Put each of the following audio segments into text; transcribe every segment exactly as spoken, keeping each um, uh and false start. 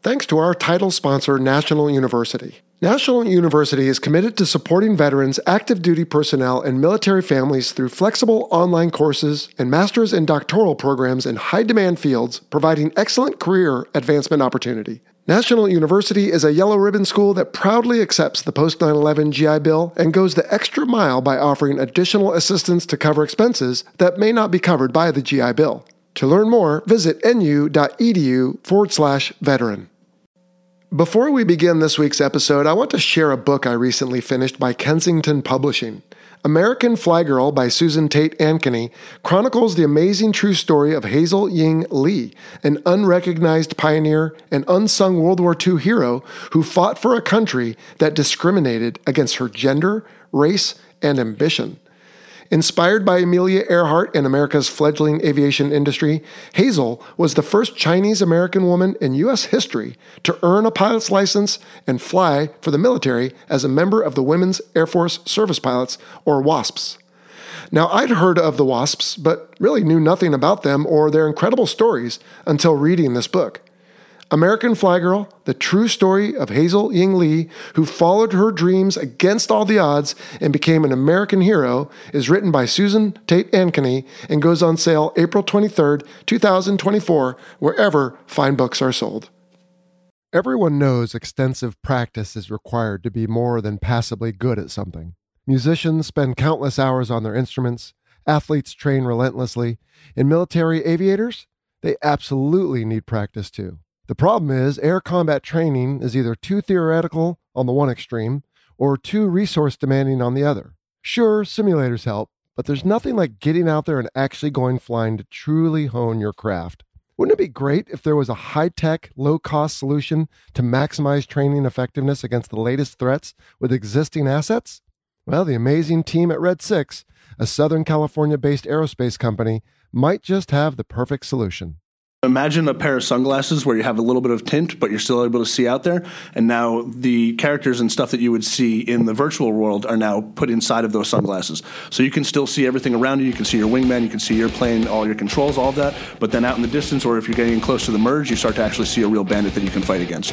thanks to our title sponsor, National University. National University is committed to supporting veterans, active duty personnel, and military families through flexible online courses and master's and doctoral programs in high-demand fields, providing excellent career advancement opportunity. National University is a yellow ribbon school that proudly accepts the post nine eleven G I Bill and goes the extra mile by offering additional assistance to cover expenses that may not be covered by the G I Bill. To learn more, visit nu.edu forward slash veteran. Before we begin this week's episode, I want to share a book I recently finished by Kensington Publishing. American Fly Girl by Susan Tate Ankeny chronicles the amazing true story of Hazel Ying Lee, an unrecognized pioneer and unsung World War Two hero who fought for a country that discriminated against her gender, race, and ambition. Inspired by Amelia Earhart and America's fledgling aviation industry, Hazel was the first Chinese-American woman in U S history to earn a pilot's license and fly for the military as a member of the Women's Air Force Service Pilots, or WASPs. Now, I'd heard of the WASPs, but really knew nothing about them or their incredible stories until reading this book. American Fly Girl, the true story of Hazel Ying Lee, who followed her dreams against all the odds and became an American hero, is written by Susan Tate Ankeny and goes on sale April twenty-third, twenty twenty-four, wherever fine books are sold. Everyone knows extensive practice is required to be more than passably good at something. Musicians spend countless hours on their instruments, athletes train relentlessly, and military aviators, they absolutely need practice too. The problem is, air combat training is either too theoretical on the one extreme or too resource demanding on the other. Sure, simulators help, but there's nothing like getting out there and actually going flying to truly hone your craft. Wouldn't it be great if there was a high-tech, low-cost solution to maximize training effectiveness against the latest threats with existing assets? Well, the amazing team at Red six, a Southern California-based aerospace company, might just have the perfect solution. Imagine a pair of sunglasses where you have a little bit of tint, but you're still able to see out there. And now the characters and stuff that you would see in the virtual world are now put inside of those sunglasses. So you can still see everything around you. You can see your wingman, you can see your plane, all your controls, all of that. But then out in the distance, or if you're getting close to the merge, you start to actually see a real bandit that you can fight against.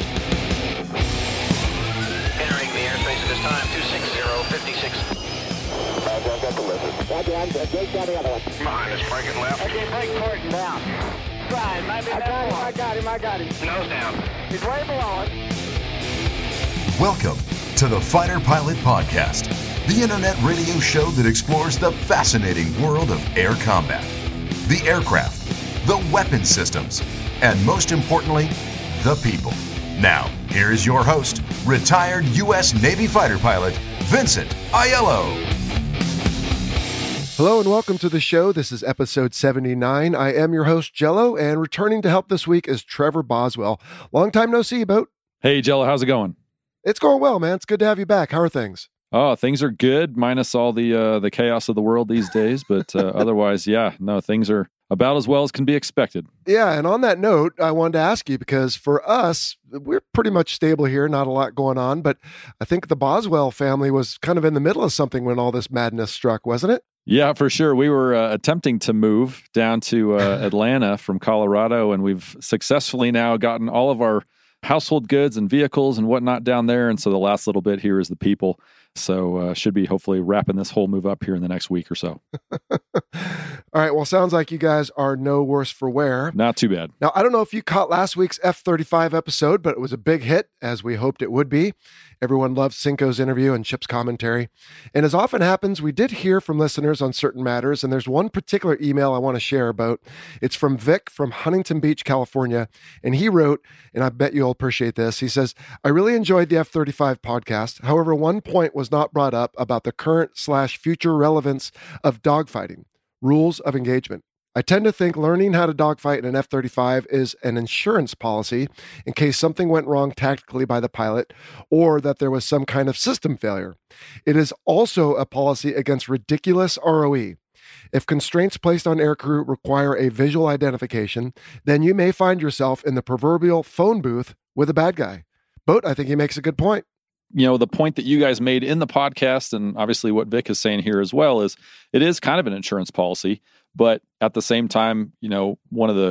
Entering the airspace at this time, two six zero, fifty-six. Roger, I've got the lizard. Roger, I'm good. Jake got the other one. Behind us, breaking left. Okay, break Thornton down. Fine, maybe I got him, I got him, I got him. Nose down. He's way below it. Welcome to the Fighter Pilot Podcast, the internet radio show that explores the fascinating world of air combat, the aircraft, the weapon systems, and most importantly, the people. Now, here is your host, retired U S Navy fighter pilot, Vincent Aiello. Hello and welcome to the show. This is episode seventy-nine. I am your host, Jello, and returning to help this week is Trevor Boswell. Long time no see, Boat. Hey, Jello, how's it going? It's going well, man. It's good to have you back. How are things? Oh, things are good, minus all the uh, the chaos of the world these days. But uh, otherwise, yeah, no, things are about as well as can be expected. Yeah, and on that note, I wanted to ask you, because for us, we're pretty much stable here, not a lot going on, but I think the Boswell family was kind of in the middle of something when all this madness struck, wasn't it? Yeah, for sure. We were uh, attempting to move down to uh, Atlanta from Colorado, and we've successfully now gotten all of our household goods and vehicles and whatnot down there. And so the last little bit here is the people. So uh, should be hopefully wrapping this whole move up here in the next week or so. All right. Well, sounds like you guys are no worse for wear. Not too bad. Now, I don't know if you caught last week's F thirty-five episode, but it was a big hit, as we hoped it would be. Everyone loved Cinco's interview and Chip's commentary. And as often happens, we did hear from listeners on certain matters, and there's one particular email I want to share about. It's from Vic from Huntington Beach, California, and he wrote, and I bet you'll appreciate this, he says, I really enjoyed the F thirty-five podcast. However, one point was not brought up about the current slash future relevance of dogfighting, rules of engagement. I tend to think learning how to dogfight in an F thirty-five is an insurance policy in case something went wrong tactically by the pilot or that there was some kind of system failure. It is also a policy against ridiculous R O E. If constraints placed on aircrew require a visual identification, then you may find yourself in the proverbial phone booth with a bad guy. Boat, I think he makes a good point. You know, the point that you guys made in the podcast, and obviously what Vic is saying here as well, is it is kind of an insurance policy. But at the same time, you know, one of the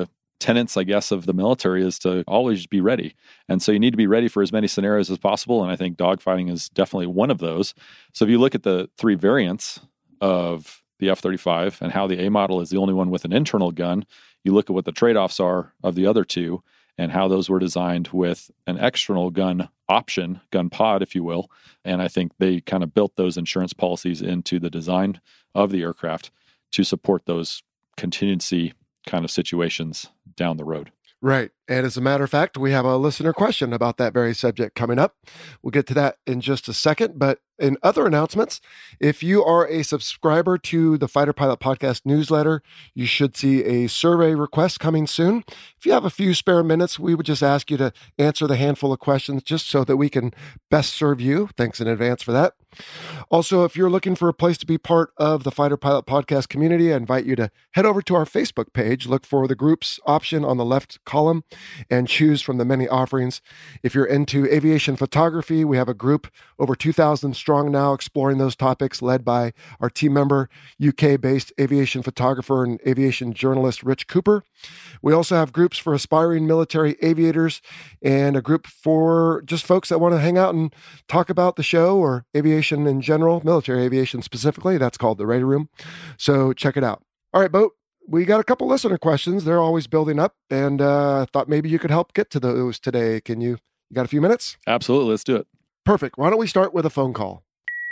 tenets, I guess, of the military is to always be ready. And so you need to be ready for as many scenarios as possible. And I think dogfighting is definitely one of those. So if you look at the three variants of the F thirty-five and how the A model is the only one with an internal gun, you look at what the trade-offs are of the other two and how those were designed with an external gun option, gun pod, if you will. And I think they kind of built those insurance policies into the design of the aircraft to support those contingency kind of situations down the road. Right. And as a matter of fact, we have a listener question about that very subject coming up. We'll get to that in just a second. But in other announcements, if you are a subscriber to the Fighter Pilot Podcast newsletter, you should see a survey request coming soon. If you have a few spare minutes, we would just ask you to answer the handful of questions just so that we can best serve you. Thanks in advance for that. Also, if you're looking for a place to be part of the Fighter Pilot Podcast community, I invite you to head over to our Facebook page, look for the groups option on the left column, and choose from the many offerings. If you're into aviation photography, we have a group over two thousand strong now exploring those topics, led by our team member, U K-based aviation photographer and aviation journalist Rich Cooper. We also have groups for aspiring military aviators and a group for just folks that want to hang out and talk about the show or aviation in general, military aviation specifically. That's called the Radar Room. So check it out. All right, Boat. We got a couple listener questions. They're always building up, and uh, I thought maybe you could help get to those today. Can you, you got a few minutes? Absolutely. Let's do it. Perfect. Why don't we start with a phone call?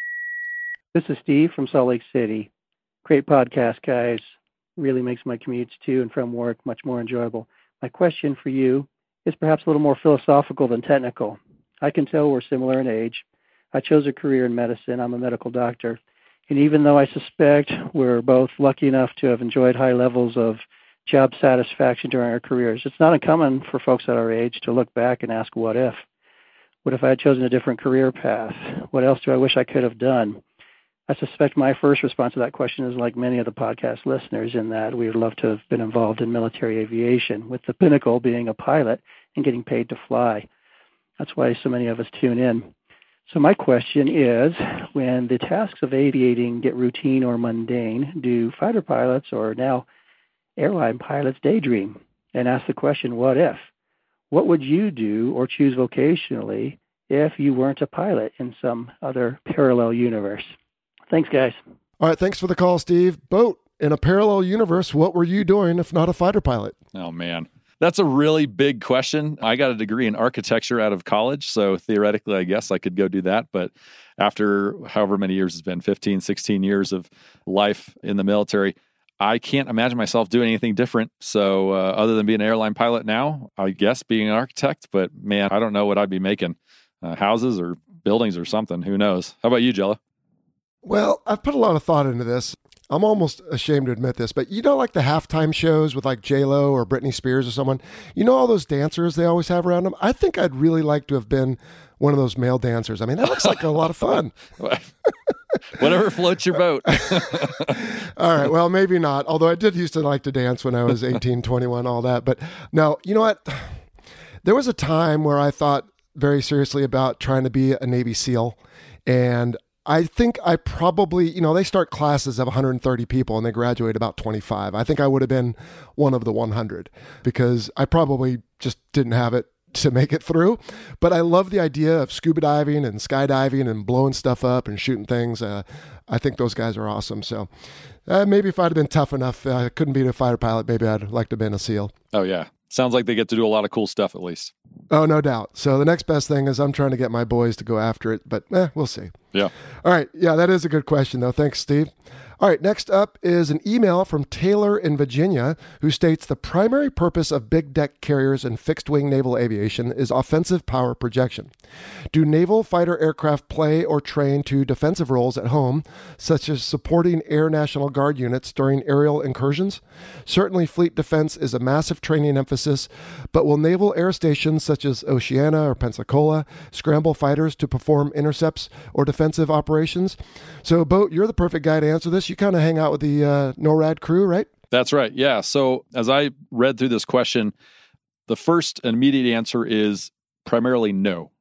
This is Steve from Salt Lake City. Great podcast, guys. Really makes my commutes to and from work much more enjoyable. My question for you is perhaps a little more philosophical than technical. I can tell we're similar in age. I chose a career in medicine. I'm a medical doctor. And even though I suspect we're both lucky enough to have enjoyed high levels of job satisfaction during our careers, it's not uncommon for folks at our age to look back and ask, what if? What if I had chosen a different career path? What else do I wish I could have done? I suspect my first response to that question is like many of the podcast listeners, in that we would love to have been involved in military aviation, with the pinnacle being a pilot and getting paid to fly. That's why so many of us tune in. So my question is, when the tasks of aviating get routine or mundane, do fighter pilots, or now airline pilots, daydream and ask the question, what if? What would you do or choose vocationally if you weren't a pilot in some other parallel universe? Thanks, guys. All right, thanks for the call, Steve. Boat, in a parallel universe, what were you doing if not a fighter pilot? Oh, man. That's a really big question. I got a degree in architecture out of college, so theoretically, I guess I could go do that. But after however many years it's been, fifteen, sixteen years of life in the military, I can't imagine myself doing anything different. So uh, other than being an airline pilot now, I guess being an architect. But man, I don't know what I'd be making. Uh, houses or buildings or something. Who knows? How about you, Jello? Well, I've put a lot of thought into this. I'm almost ashamed to admit this, but you know, like the halftime shows with like J-Lo or Britney Spears or someone, you know, all those dancers they always have around them. I think I'd really like to have been one of those male dancers. I mean, that looks like a lot of fun. Whatever floats your boat. All right. Well, maybe not. Although I did used to like to dance when I was eighteen, twenty-one, all that. But no, you know what? There was a time where I thought very seriously about trying to be a Navy SEAL. And I think I probably, you know, they start classes of one hundred thirty people and they graduate about twenty-five. I think I would have been one of the one hundred because I probably just didn't have it to make it through. But I love the idea of scuba diving and skydiving and blowing stuff up and shooting things. Uh, I think those guys are awesome. So uh, maybe if I'd have been tough enough, I uh, couldn't be a fighter pilot, maybe I'd like to have been a SEAL. Oh, yeah. Sounds like they get to do a lot of cool stuff at least. Oh, no doubt. So the next best thing is I'm trying to get my boys to go after it, but eh, we'll see. Yeah. All right. Yeah, that is a good question, though. Thanks, Steve. All right, next up is an email from Taylor in Virginia, who states the primary purpose of big deck carriers and fixed-wing naval aviation is offensive power projection. Do naval fighter aircraft play or train to defensive roles at home, such as supporting Air National Guard units during aerial incursions? Certainly, fleet defense is a massive training emphasis, but will naval air stations such as Oceana or Pensacola scramble fighters to perform intercepts or defensive operations? So, Boat, you're the perfect guy to answer this. You kind of hang out with the uh, NORAD crew, right? That's right. Yeah. So as I read through this question, the first and immediate answer is primarily no.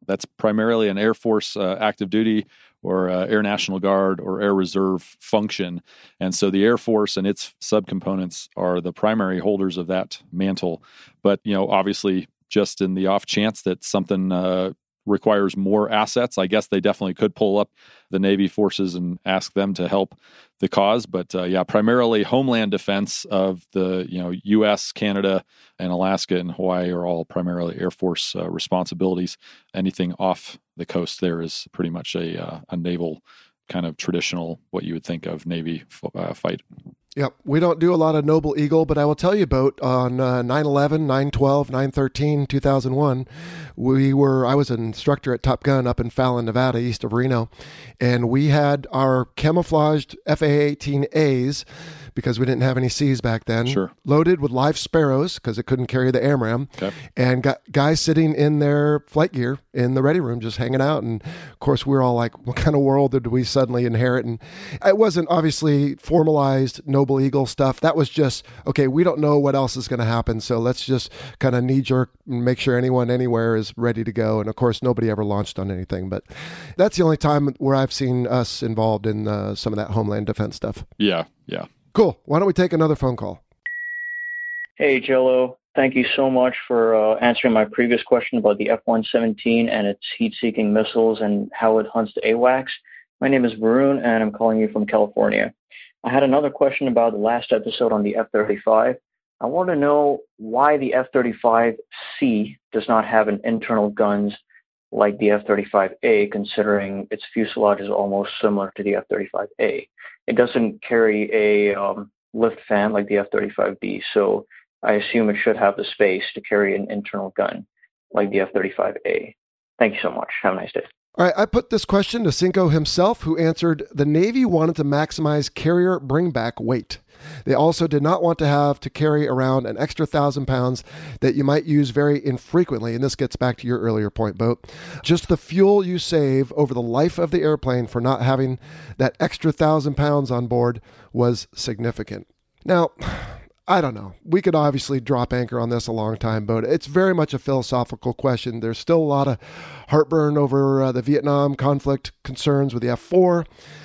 That's primarily an Air Force uh, active duty or uh, Air National Guard or Air Reserve function. And so the Air Force and its subcomponents are the primary holders of that mantle. But, you know, obviously, just in the off chance that something uh, requires more assets, I guess they definitely could pull up the Navy forces and ask them to help the cause. But uh, yeah, primarily homeland defense of the, you know, U S, Canada, and Alaska and Hawaii are all primarily Air Force uh, responsibilities. Anything off the coast there is pretty much a uh, a naval kind of traditional, what you would think of Navy uh, fight. Yep. We don't do a lot of Noble Eagle, but I will tell you about on uh, nine eleven, nine twelve, nine thirteen, two thousand one, we were, I was an instructor at Top Gun up in Fallon, Nevada, east of Reno, and we had our camouflaged F A eighteen A's, because we didn't have any C's back then, sure. loaded with live Sparrows because it couldn't carry the AMRAAM, okay. and got guys sitting in their flight gear in the ready room just hanging out. And of course, we were all like, what kind of world did we suddenly inherit? And it wasn't obviously formalized Noble Eagle stuff. That was just, okay, we don't know what else is going to happen, so let's just kind of knee-jerk and make sure anyone anywhere is ready to go. And of course, nobody ever launched on anything, but that's the only time where I've seen us involved in uh, some of that homeland defense stuff. Yeah, yeah. Cool. Why don't we take another phone call? Hey, Jello. Thank you so much for uh, answering my previous question about the F one seventeen and its heat-seeking missiles and how it hunts the AWACS. My name is Varun, and I'm calling you from California. I had another question about the last episode on the F thirty-five. I want to know why the F thirty-five C does not have an internal guns like the F thirty-five A, considering its fuselage is almost similar to the F thirty-five A. It doesn't carry a um, lift fan like the F thirty-five B, so I assume it should have the space to carry an internal gun like the F thirty-five A. Thank you so much. Have a nice day. All right, I put this question to Cinco himself, who answered, the Navy wanted to maximize carrier bringback weight. They also did not want to have to carry around an extra thousand pounds that you might use very infrequently. And this gets back to your earlier point, Boat. Just the fuel you save over the life of the airplane for not having that extra thousand pounds on board was significant. Now, I don't know. We could obviously drop anchor on this a long time, but it's very much a philosophical question. There's still a lot of heartburn over uh, the Vietnam conflict concerns with the F four.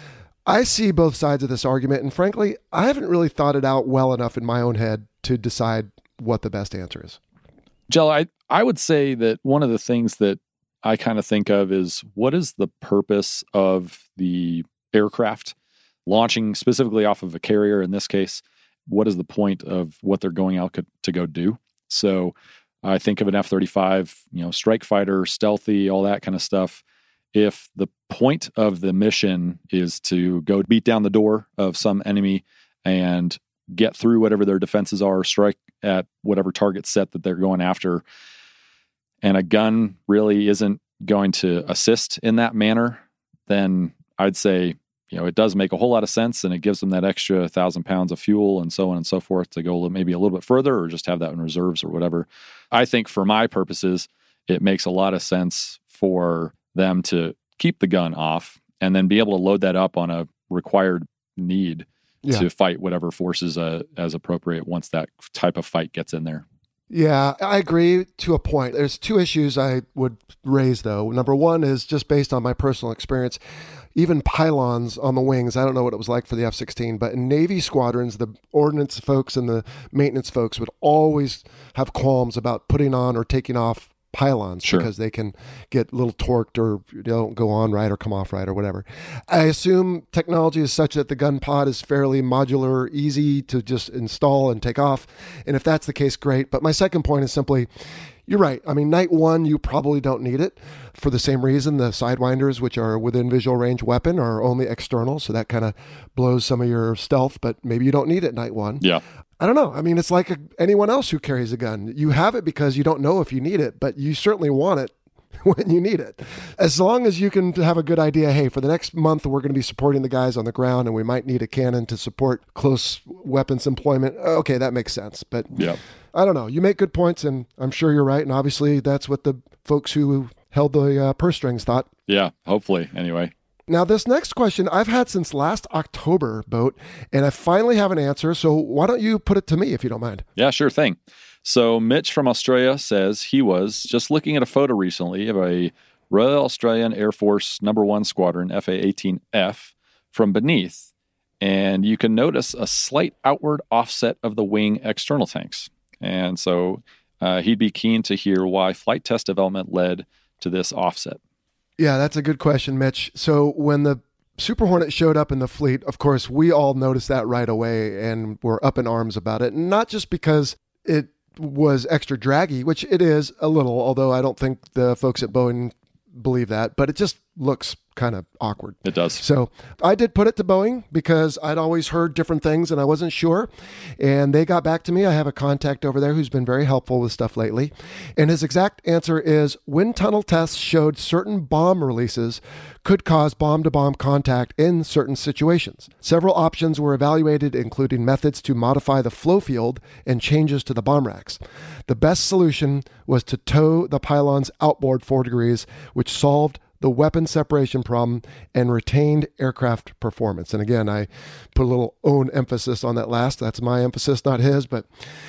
I see both sides of this argument, and frankly, I haven't really thought it out well enough in my own head to decide what the best answer is. Jello, I, I would say that one of the things that I kind of think of is, what is the purpose of the aircraft launching specifically off of a carrier in this case? What is the point of what they're going out to go do? So I think of an F thirty-five, you know, strike fighter, stealthy, all that kind of stuff. If the point of the mission is to go beat down the door of some enemy and get through whatever their defenses are, strike at whatever target set that they're going after, and a gun really isn't going to assist in that manner, then I'd say, you know, it does make a whole lot of sense, and it gives them that extra thousand pounds of fuel and so on and so forth to go maybe a little bit further, or just have that in reserves or whatever. I think for my purposes, it makes a lot of sense for them to keep the gun off and then be able to load that up on a required need yeah. to fight whatever forces uh, as appropriate once that type of fight gets in there. Yeah, I agree to a point. There's two issues I would raise, though. Number one is just based on my personal experience. Even pylons on the wings, I don't know what it was like for the F sixteen, but in Navy squadrons, the ordnance folks and the maintenance folks would always have qualms about putting on or taking off pylons sure. because they can get a little torqued or don't go on right or come off right or whatever. I assume technology is such that the gun pod is fairly modular, easy to just install and take off. And if that's the case, great. But my second point is simply, you're right. I mean, night one, you probably don't need it for the same reason. The Sidewinders, which are within visual range weapon, are only external. So that kind of blows some of your stealth, but maybe you don't need it night one. Yeah. I don't know. I mean, it's like a, anyone else who carries a gun. You have it because you don't know if you need it, but you certainly want it when you need it. As long as you can have a good idea, hey, for the next month, we're going to be supporting the guys on the ground and we might need a cannon to support close weapons employment. Okay, that makes sense. But yeah. I don't know. You make good points, and I'm sure you're right. And obviously, that's what the folks who held the uh, purse strings thought. Yeah, hopefully, anyway. Now, this next question I've had since last October, Boat, and I finally have an answer. So why don't you put it to me, if you don't mind? Yeah, sure thing. So Mitch from Australia says he was just looking at a photo recently of a Royal Australian Air Force Number One Squadron, F A eighteen F, from beneath, and you can notice a slight outward offset of the wing external tanks. And so uh, he'd be keen to hear why flight test development led to this offset. Yeah, that's a good question, Mitch. So when the Super Hornet showed up in the fleet, of course, we all noticed that right away and were up in arms about it. Not just because it was extra draggy, which it is a little, although I don't think the folks at Boeing believe that, but it just looks kind of awkward. It does. So I did put it to Boeing because I'd always heard different things and I wasn't sure. And they got back to me. I have a contact over there who's been very helpful with stuff lately. And his exact answer is wind tunnel tests showed certain bomb releases could cause bomb-to-bomb contact in certain situations. Several options were evaluated, including methods to modify the flow field and changes to the bomb racks. The best solution was to tow the pylons outboard four degrees, which solved the weapon separation problem and retained aircraft performance. And again, I put a little own emphasis on that last. That's my emphasis, not his. But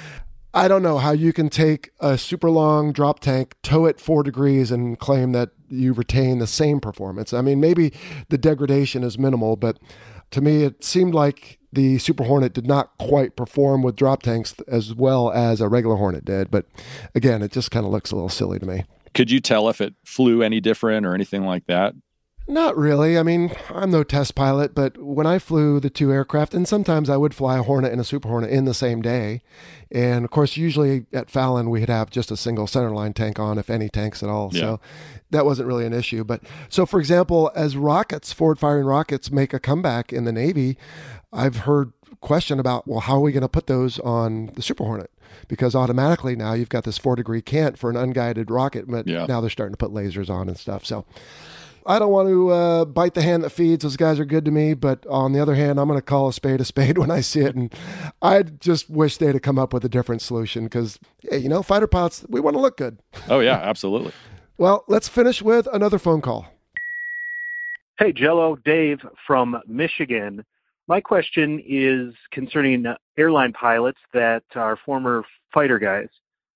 I don't know how you can take a super long drop tank, tow it four degrees, and claim that you retain the same performance. I mean, maybe the degradation is minimal, but to me, it seemed like the Super Hornet did not quite perform with drop tanks as well as a regular Hornet did. But again, it just kind of looks a little silly to me. Could you tell if it flew any different or anything like that? Not really. I mean, I'm no test pilot, but when I flew the two aircraft, and sometimes I would fly a Hornet and a Super Hornet in the same day. And of course, usually at Fallon, we'd have just a single centerline tank on, if any tanks at all. Yeah. So that wasn't really an issue. But so, for example, as rockets, forward firing rockets make a comeback in the Navy, I've heard question about, well, how are we going to put those on the Super Hornet? Because automatically now you've got this four degree cant for an unguided rocket, but yeah. Now they're starting to put lasers on and stuff. So I don't want to uh, bite the hand that feeds. Those guys are good to me. But on the other hand, I'm going to call a spade a spade when I see it. And I just wish they'd have come up with a different solution because, hey, you know, fighter pilots, we want to look good. Oh, yeah, absolutely. Well, let's finish with another phone call. Hey, Jello, Dave from Michigan. My question is concerning airline pilots that are former fighter guys.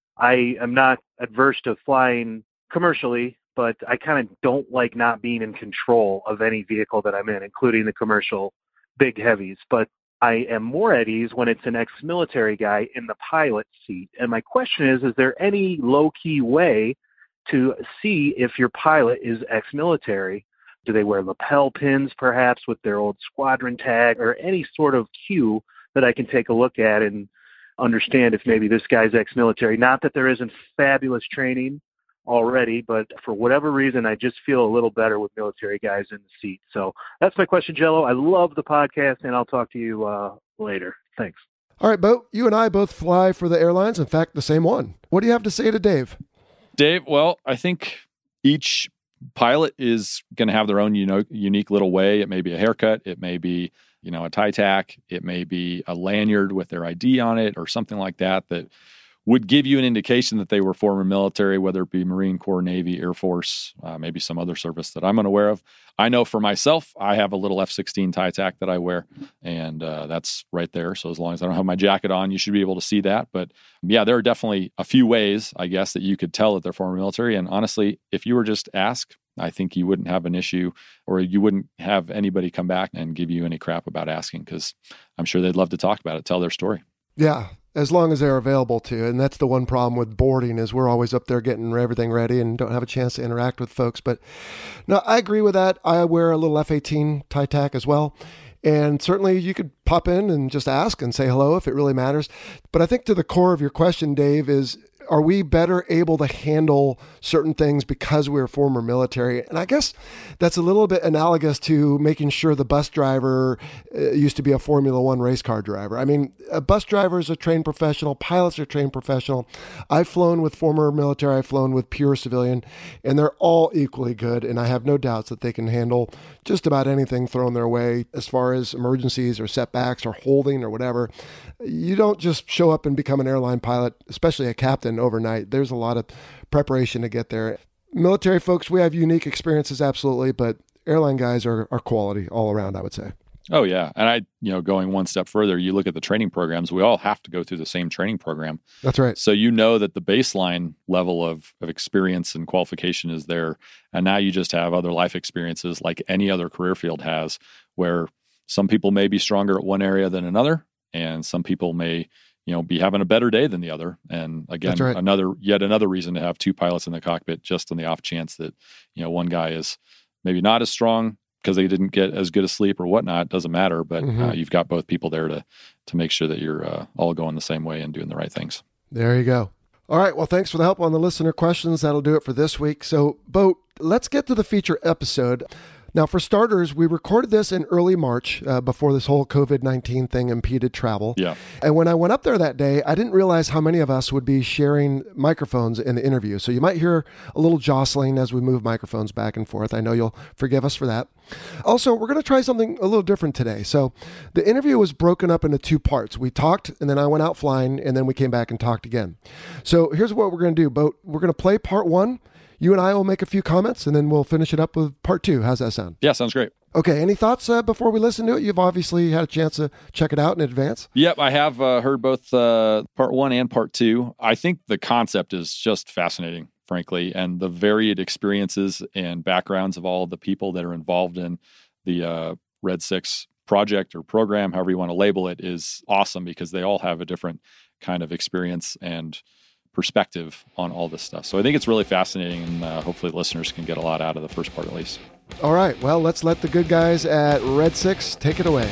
I am not adverse to flying commercially, but I kind of don't like not being in control of any vehicle that I'm in, including the commercial big heavies. But I am more at ease when it's an ex-military guy in the pilot seat. And my question is, is there any low-key way to see if your pilot is ex-military? Do they wear lapel pins, perhaps, with their old squadron tag, or any sort of cue that I can take a look at and understand if maybe this guy's ex-military? Not that there isn't fabulous training already, but for whatever reason, I just feel a little better with military guys in the seat. So that's my question, Jello. I love the podcast, and I'll talk to you uh, later. Thanks. All right, Bo, you and I both fly for the airlines. In fact, the same one. What do you have to say to Dave? Dave, well, I think each pilot is going to have their own, you know, unique little way. It may be a haircut. It may be, you know, a tie tack. It may be a lanyard with their I D on it or something like that that would give you an indication that they were former military, whether it be Marine Corps, Navy, Air Force, uh, maybe some other service that I'm unaware of. I know for myself, I have a little F sixteen tie tack that I wear, and uh, that's right there. So as long as I don't have my jacket on, you should be able to see that. But yeah, there are definitely a few ways, I guess, that you could tell that they're former military. And honestly, if you were just asked, I think you wouldn't have an issue, or you wouldn't have anybody come back and give you any crap about asking, because I'm sure they'd love to talk about it, tell their story. Yeah, as long as they're available to. And that's the one problem with boarding is we're always up there getting everything ready and don't have a chance to interact with folks. But no, I agree with that. I wear a little F eighteen tie tack as well. And certainly you could pop in and just ask and say hello if it really matters. But I think to the core of your question, Dave, is are we better able to handle certain things because we're former military? And I guess that's a little bit analogous to making sure the bus driver uh, used to be a Formula One race car driver. I mean, a bus driver is a trained professional. Pilots are trained professional. I've flown with former military. I've flown with pure civilian, and they're all equally good. And I have no doubts that they can handle just about anything thrown their way as far as emergencies or setbacks or holding or whatever. You don't just show up and become an airline pilot, especially a captain, overnight. There's a lot of preparation to get there. Military folks, we have unique experiences, absolutely, but airline guys are, are quality all around, I would say. Oh, yeah. And I, you know, going one step further, you look at the training programs, we all have to go through the same training program. That's right. So you know that the baseline level of, of experience and qualification is there. And now you just have other life experiences like any other career field has, where some people may be stronger at one area than another, and some people may, you know, be having a better day than the other. And again, right. another, yet another reason to have two pilots in the cockpit, just on the off chance that, you know, one guy is maybe not as strong because they didn't get as good a sleep or whatnot. Doesn't matter, but mm-hmm. uh, you've got both people there to to make sure that you're uh, all going the same way and doing the right things. There you go. All right. Well, thanks for the help on the listener questions. That'll do it for this week. So, Bo, let's get to the feature episode. Now, for starters, we recorded this in early March uh, before this whole covid nineteen thing impeded travel. Yeah. And when I went up there that day, I didn't realize how many of us would be sharing microphones in the interview. So you might hear a little jostling as we move microphones back and forth. I know you'll forgive us for that. Also, we're going to try something a little different today. So the interview was broken up into two parts. We talked, and then I went out flying, and then we came back and talked again. So here's what we're going to do, Bo. We're going to play part one. You and I will make a few comments, and then we'll finish it up with part two. How's that sound? Yeah, sounds great. Okay, any thoughts uh, before we listen to it? You've obviously had a chance to check it out in advance. Yep, I have uh, heard both uh, part one and part two. I think the concept is just fascinating, frankly, and the varied experiences and backgrounds of all of the people that are involved in the uh, Red Six project or program, however you want to label it, is awesome because they all have a different kind of experience and perspective on all this stuff. So I think it's really fascinating, and uh, hopefully listeners can get a lot out of the first part at least. All right. Well, let's let the good guys at Red Six take it away.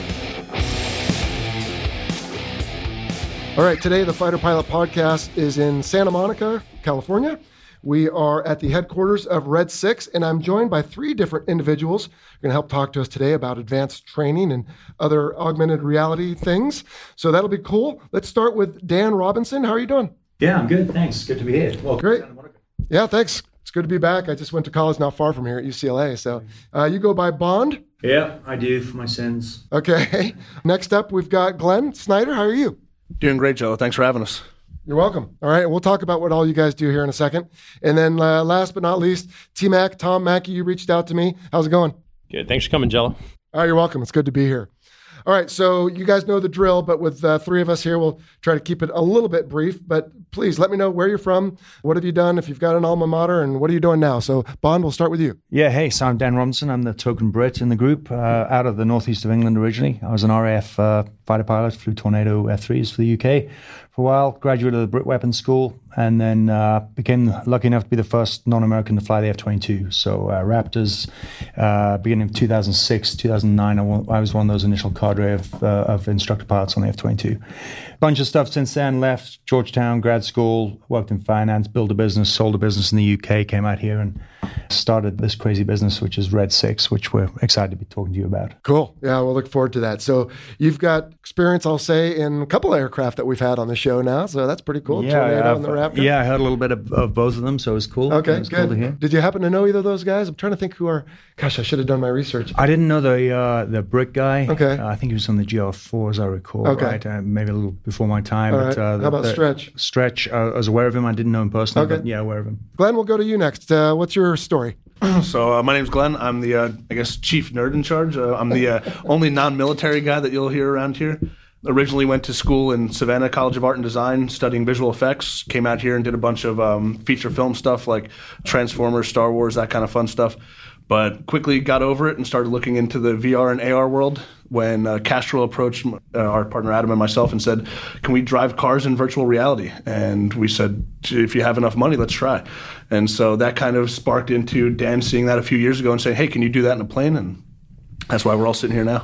All right. Today, the Fighter Pilot Podcast is in Santa Monica, California. We are at the headquarters of Red Six, and I'm joined by three different individuals who are going to help talk to us today about advanced training and other augmented reality things. So that'll be cool. Let's start with Dan Robinson. How are you doing? Yeah, I'm good. Thanks. Good to be here. Welcome. Great. Yeah, thanks. It's good to be back. I just went to college not far from here at U C L A. So uh, you go by Bond? Yeah, I do for my sins. Okay. Next up, we've got Glenn Snyder. How are you? Doing great, Joe. Thanks for having us. You're welcome. All right. We'll talk about what all you guys do here in a second. And then uh, last but not least, T-Mac, Tom Mackey, you reached out to me. How's it going? Good. Thanks for coming, Jello. All right. You're welcome. It's good to be here. All right, so you guys know the drill, but with uh, three of us here, we'll try to keep it a little bit brief. But please let me know where you're from, what have you done, if you've got an alma mater, and what are you doing now? So, Bond, we'll start with you. Yeah, hey, so I'm Dan Robinson. I'm the token Brit in the group, uh, out of the northeast of England originally. I was an R A F uh, fighter pilot, flew Tornado F threes for the U K for a while, graduated of the Brit Weapons School, and then uh, became lucky enough to be the first non-American to fly the F twenty-two. So uh, Raptors, uh, beginning of two thousand six, two thousand nine, I, I was one of those initial cadre of, uh, of instructor pilots on the F twenty-two. Bunch of stuff since then, left Georgetown grad school, worked in finance, built a business, sold a business in the U K, came out here and started this crazy business, which is Red Six, which we're excited to be talking to you about. Cool. Yeah, we'll look forward to that. So you've got experience, I'll say, in a couple of aircraft that we've had on the show now. So that's pretty cool. Yeah, Tornado and the Raptor. Yeah, I heard a little bit of, of both of them, so it was cool. Okay, it was good. Cool to hear. Did you happen to know either of those guys? I'm trying to think who are, gosh, I should have done my research. I didn't know the uh, the Brick guy. Okay. Uh, I think he was on the G L four, as I recall. Okay. Right? Uh, maybe a little before my time. All but, right. uh, the, How about the, Stretch? Stretch, uh, I was aware of him. I didn't know him personally, Okay. but yeah, aware of him. Glenn, we'll go to you next. Uh, what's your story? So uh, my name's Glenn. I'm the, uh, I guess, chief nerd in charge. Uh, I'm the uh, only non-military guy that you'll hear around here. Originally went to school in Savannah College of Art and Design studying visual effects. Came out here and did a bunch of um, feature film stuff like Transformers, Star Wars, that kind of fun stuff. But quickly got over it and started looking into the V R and A R world when uh, Castrol approached uh, our partner Adam and myself and said, can we drive cars in virtual reality? And we said, if you have enough money, let's try. And so that kind of sparked into Dan seeing that a few years ago and saying, hey, can you do that in a plane? And that's why we're all sitting here now.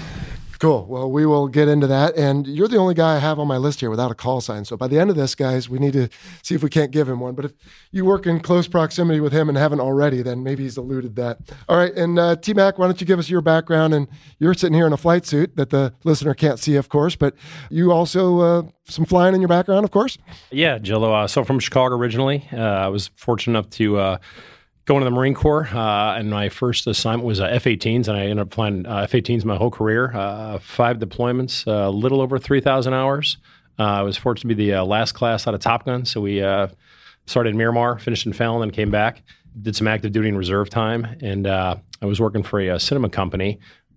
Cool. Well, we will get into that. And you're the only guy I have on my list here without a call sign. So by the end of this, guys, we need to see if we can't give him one. But if you work in close proximity with him and haven't already, then maybe he's eluded that. All right. And uh, T-Mac, why don't you give us your background? And you're sitting here in a flight suit that the listener can't see, of course. But you also, uh, some flying in your background, of course? Yeah, Jello. Uh, so I'm from Chicago originally. Uh, I was fortunate enough to uh, go into the Marine Corps, uh, and my first assignment was uh, F eighteens, and I ended up flying uh, F eighteens my whole career. Uh, five deployments, a uh, little over three thousand hours. Uh, I was fortunate to be the uh, last class out of Top Gun, so we uh, started in Miramar, finished in Fallon, then came back, did some active duty and reserve time, and uh, I was working for a, a cinema company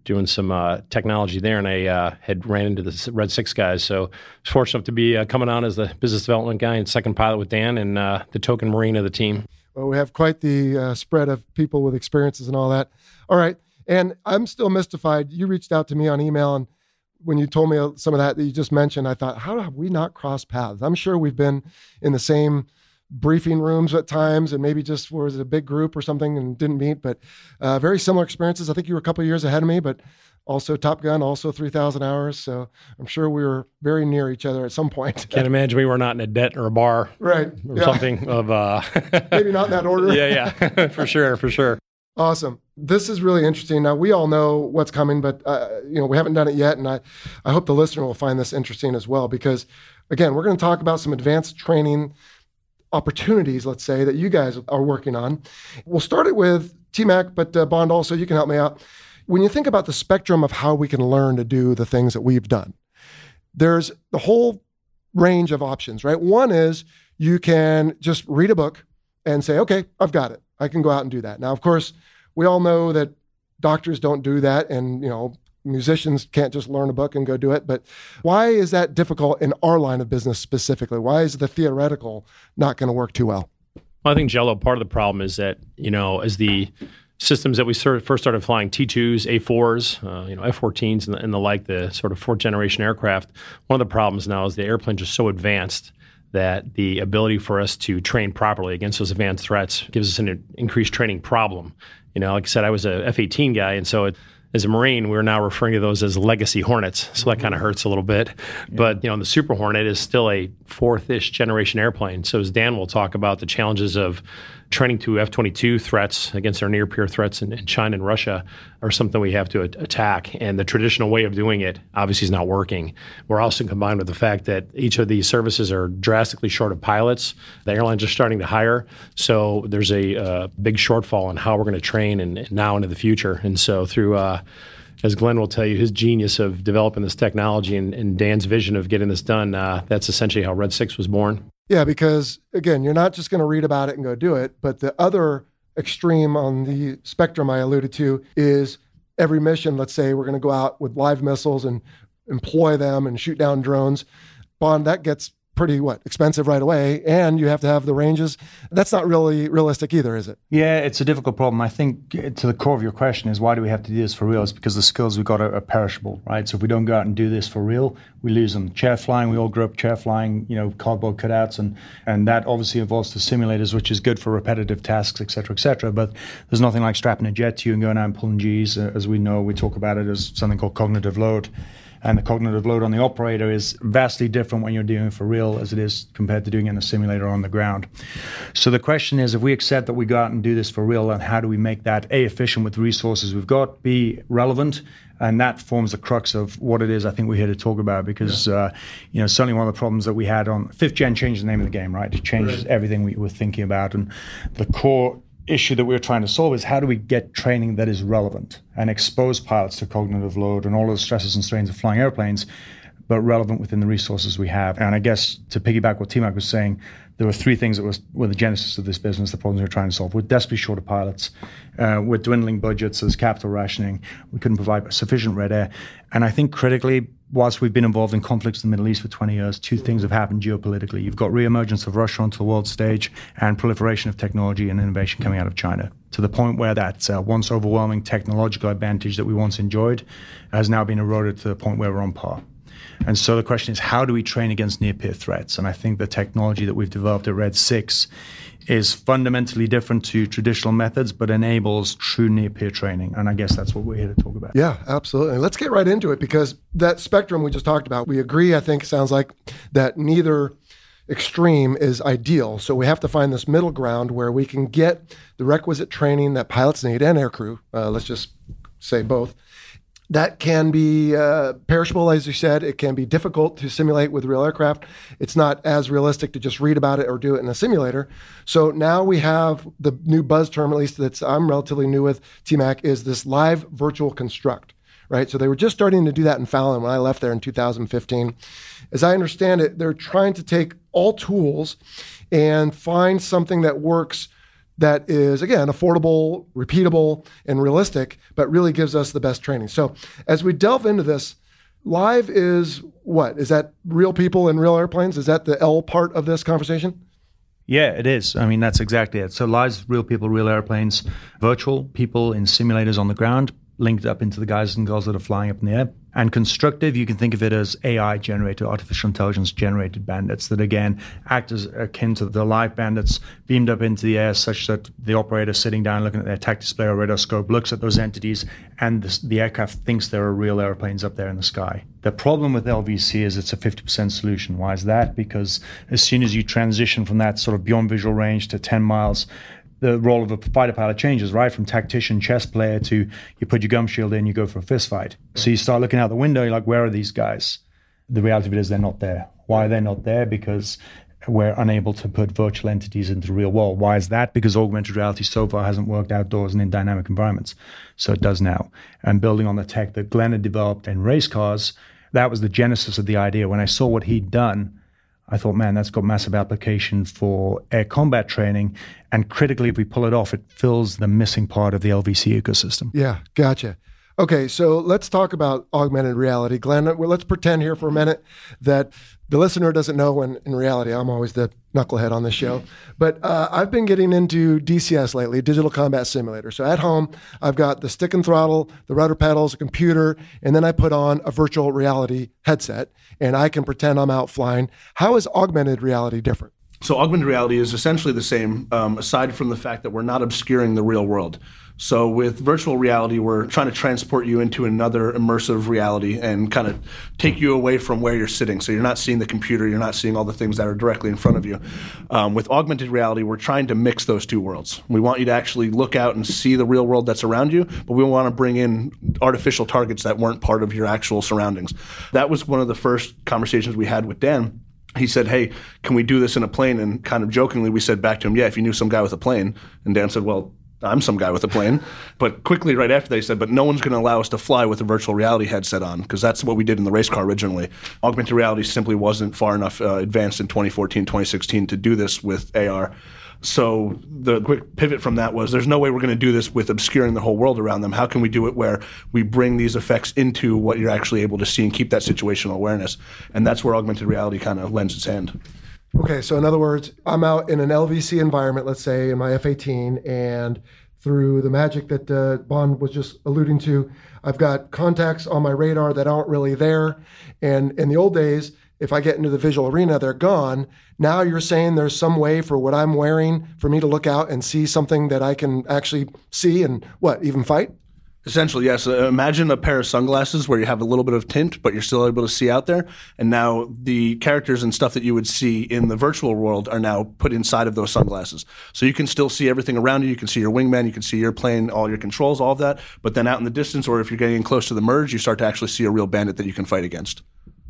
doing some uh, technology there, and I uh, had ran into the Red Six guys. So I was fortunate enough to be uh, coming on as the business development guy and second pilot with Dan and uh, the token Marine of the team. Well, we have quite the uh, spread of people with experiences and all that. All right. And I'm still mystified. You reached out to me on email, and when you told me some of that that you just mentioned, I thought, how have we not crossed paths? I'm sure we've been in the same briefing rooms at times, and maybe just was a big group or something and didn't meet, but uh, very similar experiences. I think you were a couple of years ahead of me, but also Top Gun, also three thousand hours. So I'm sure we were very near each other at some point. Can't imagine we were not in a debt or a bar. Right. Or yeah. something of... Uh... maybe not in that order. yeah, yeah, for sure, for sure. Awesome. This is really interesting. Now, we all know what's coming, but uh, you know, we haven't done it yet, and I, I hope the listener will find this interesting as well, because, again, we're going to talk about some advanced training opportunities, let's say, that you guys are working on. We'll start it with T MAC, but uh, Bond, also, you can help me out. When you think about the spectrum of how we can learn to do the things that we've done, there's the whole range of options, right? One is you can just read a book and say, okay, I've got it. I can go out and do that. Now, of course, we all know that doctors don't do that, and, you know, musicians can't just learn a book and go do it. But why is that difficult in our line of business specifically? Why is the theoretical not going to work too well? Well, I think, Jello, part of the problem is that, you know, as the systems that we sort of first started flying, T twos, A fours, uh, you know, F fourteens, and the, and the like, the sort of fourth generation aircraft, one of the problems now is the airplanes are so advanced that the ability for us to train properly against those advanced threats gives us an increased training problem. You know, like I said, I was a F eighteen guy, and so it, as a Marine, we're now referring to those as legacy Hornets, so that kind of hurts a little bit. Yeah. But, you know, the Super Hornet is still a fourth-ish generation airplane. So as Dan will talk about, the challenges of training to F twenty-two threats against our near-peer threats in, in China and Russia are something we have to a- attack. And the traditional way of doing it obviously is not working. We're also combined with the fact that each of these services are drastically short of pilots. The airlines are starting to hire. So there's a uh, big shortfall in how we're going to train and, and now into the future. And so through... Uh, As Glenn will tell you, his genius of developing this technology and, and Dan's vision of getting this done, uh, that's essentially how Red Six was born. Yeah, because, again, you're not just going to read about it and go do it, but the other extreme on the spectrum I alluded to is every mission, let's say we're going to go out with live missiles and employ them and shoot down drones. Bond, that gets pretty, what, expensive right away, and you have to have the ranges. That's not really realistic either, is it? Yeah, it's a difficult problem. I think to the core of your question is, why do we have to do this for real? It's because the skills we've got are, are perishable, right? So if we don't go out and do this for real, we lose them. Chair flying, we all grew up chair flying, you know, cardboard cutouts, and, and that obviously evolves to simulators, which is good for repetitive tasks, et cetera, et cetera. But there's nothing like strapping a jet to you and going out and pulling G's. As we know, we talk about it as something called cognitive load. And the cognitive load on the operator is vastly different when you're doing it for real as it is compared to doing it in a simulator on the ground. So the question is, if we accept that we go out and do this for real, then how do we make that A, efficient with the resources we've got, B, relevant? And that forms the crux of what it is I think we're here to talk about, because, yeah. uh, you know, certainly one of the problems that we had on fifth gen changed the name of the game, right? It changes right. everything we were thinking about. And the core issue that we're trying to solve is, how do we get training that is relevant and expose pilots to cognitive load and all of the stresses and strains of flying airplanes, but relevant within the resources we have. And I guess to piggyback what T MAC was saying, there were three things that was, were the genesis of this business, the problems we were trying to solve. We're desperately short of pilots. Uh, we're dwindling budgets, there's capital rationing. We couldn't provide sufficient red air. And I think critically, whilst we've been involved in conflicts in the Middle East for twenty years, two things have happened geopolitically. You've got reemergence of Russia onto the world stage and proliferation of technology and innovation coming out of China, to the point where that uh, once overwhelming technological advantage that we once enjoyed has now been eroded to the point where we're on par. And so the question is, how do we train against near-peer threats? And I think the technology that we've developed at Red Six is fundamentally different to traditional methods, but enables true near-peer training. And I guess that's what we're here to talk about. Yeah, absolutely. Let's get right into it, because that spectrum we just talked about, we agree, I think, sounds like that neither extreme is ideal. So we have to find this middle ground where we can get the requisite training that pilots need, and aircrew, uh, let's just say both. That can be uh, perishable, as you said. It can be difficult to simulate with real aircraft. It's not as realistic to just read about it or do it in a simulator. So now we have the new buzz term, at least that's I'm relatively new with T MAC, is this live virtual construct, right? So they were just starting to do that in Fallon when I left there in two thousand fifteen. As I understand it, they're trying to take all tools and find something that works that is, again, affordable, repeatable, and realistic, but really gives us the best training. So as we delve into this, live is what? Is that real people in real airplanes? Is that the L part of this conversation? Yeah, it is. I mean, that's exactly it. So live's real people, real airplanes, virtual people in simulators on the ground, linked up into the guys and girls that are flying up in the air. And constructive, you can think of it as A I-generated, artificial intelligence-generated bandits that, again, act as akin to the live bandits beamed up into the air such that the operator sitting down looking at their tac display or radar scope looks at those entities and the, the aircraft thinks there are real airplanes up there in the sky. The problem with L V C is it's a fifty percent solution. Why is that? Because as soon as you transition from that sort of beyond visual range to ten miles, the role of a fighter pilot changes, right? From tactician, chess player to you put your gum shield in, you go for a fist fight. So you start looking out the window, you're like, where are these guys? The reality of it is they're not there. Why are they not there? Because we're unable to put virtual entities into the real world. Why is that? Because augmented reality so far hasn't worked outdoors and in dynamic environments. So it does now. And building on the tech that Glenn had developed in race cars, that was the genesis of the idea. When I saw what he'd done, I thought, man, that's got massive application for air combat training. And critically, if we pull it off, it fills the missing part of the L V C ecosystem. Yeah, gotcha. Okay, so let's talk about augmented reality. Glenn, well, let's pretend here for a minute that the listener doesn't know when, in reality, I'm always the knucklehead on this show. But uh, I've been getting into D C S lately, Digital Combat Simulator. So at home, I've got the stick and throttle, the rudder pedals, a computer, and then I put on a virtual reality headset, and I can pretend I'm out flying. How is augmented reality different? So augmented reality is essentially the same, um, aside from the fact that we're not obscuring the real world. So with virtual reality, we're trying to transport you into another immersive reality and kind of take you away from where you're sitting. So you're not seeing the computer, you're not seeing all the things that are directly in front of you. Um, with augmented reality, we're trying to mix those two worlds. We want you to actually look out and see the real world that's around you, but we want to bring in artificial targets that weren't part of your actual surroundings. That was one of the first conversations we had with Dan. He said, hey, can we do this in a plane? And kind of jokingly, we said back to him, yeah, if you knew some guy with a plane. And Dan said, well, I'm some guy with a plane. But quickly right after they said, but no one's going to allow us to fly with a virtual reality headset on, because that's what we did in the race car originally. Augmented reality simply wasn't far enough uh, advanced in twenty fourteen, twenty sixteen to do this with A R. So the quick pivot from that was there's no way we're going to do this with obscuring the whole world around them. How can we do it where we bring these effects into what you're actually able to see and keep that situational awareness? And that's where augmented reality kind of lends its hand. Okay, so in other words, I'm out in an L V C environment, let's say in my F eighteen, and through the magic that uh, Bond was just alluding to, I've got contacts on my radar that aren't really there. And in the old days, if I get into the visual arena, they're gone. Now you're saying there's some way for what I'm wearing for me to look out and see something that I can actually see and what, even fight? Essentially, yes. Uh, imagine a pair of sunglasses where you have a little bit of tint, but you're still able to see out there. And now the characters and stuff that you would see in the virtual world are now put inside of those sunglasses. So you can still see everything around you. You can see your wingman. You can see your plane, all your controls, all of that. But then out in the distance, or if you're getting close to the merge, you start to actually see a real bandit that you can fight against.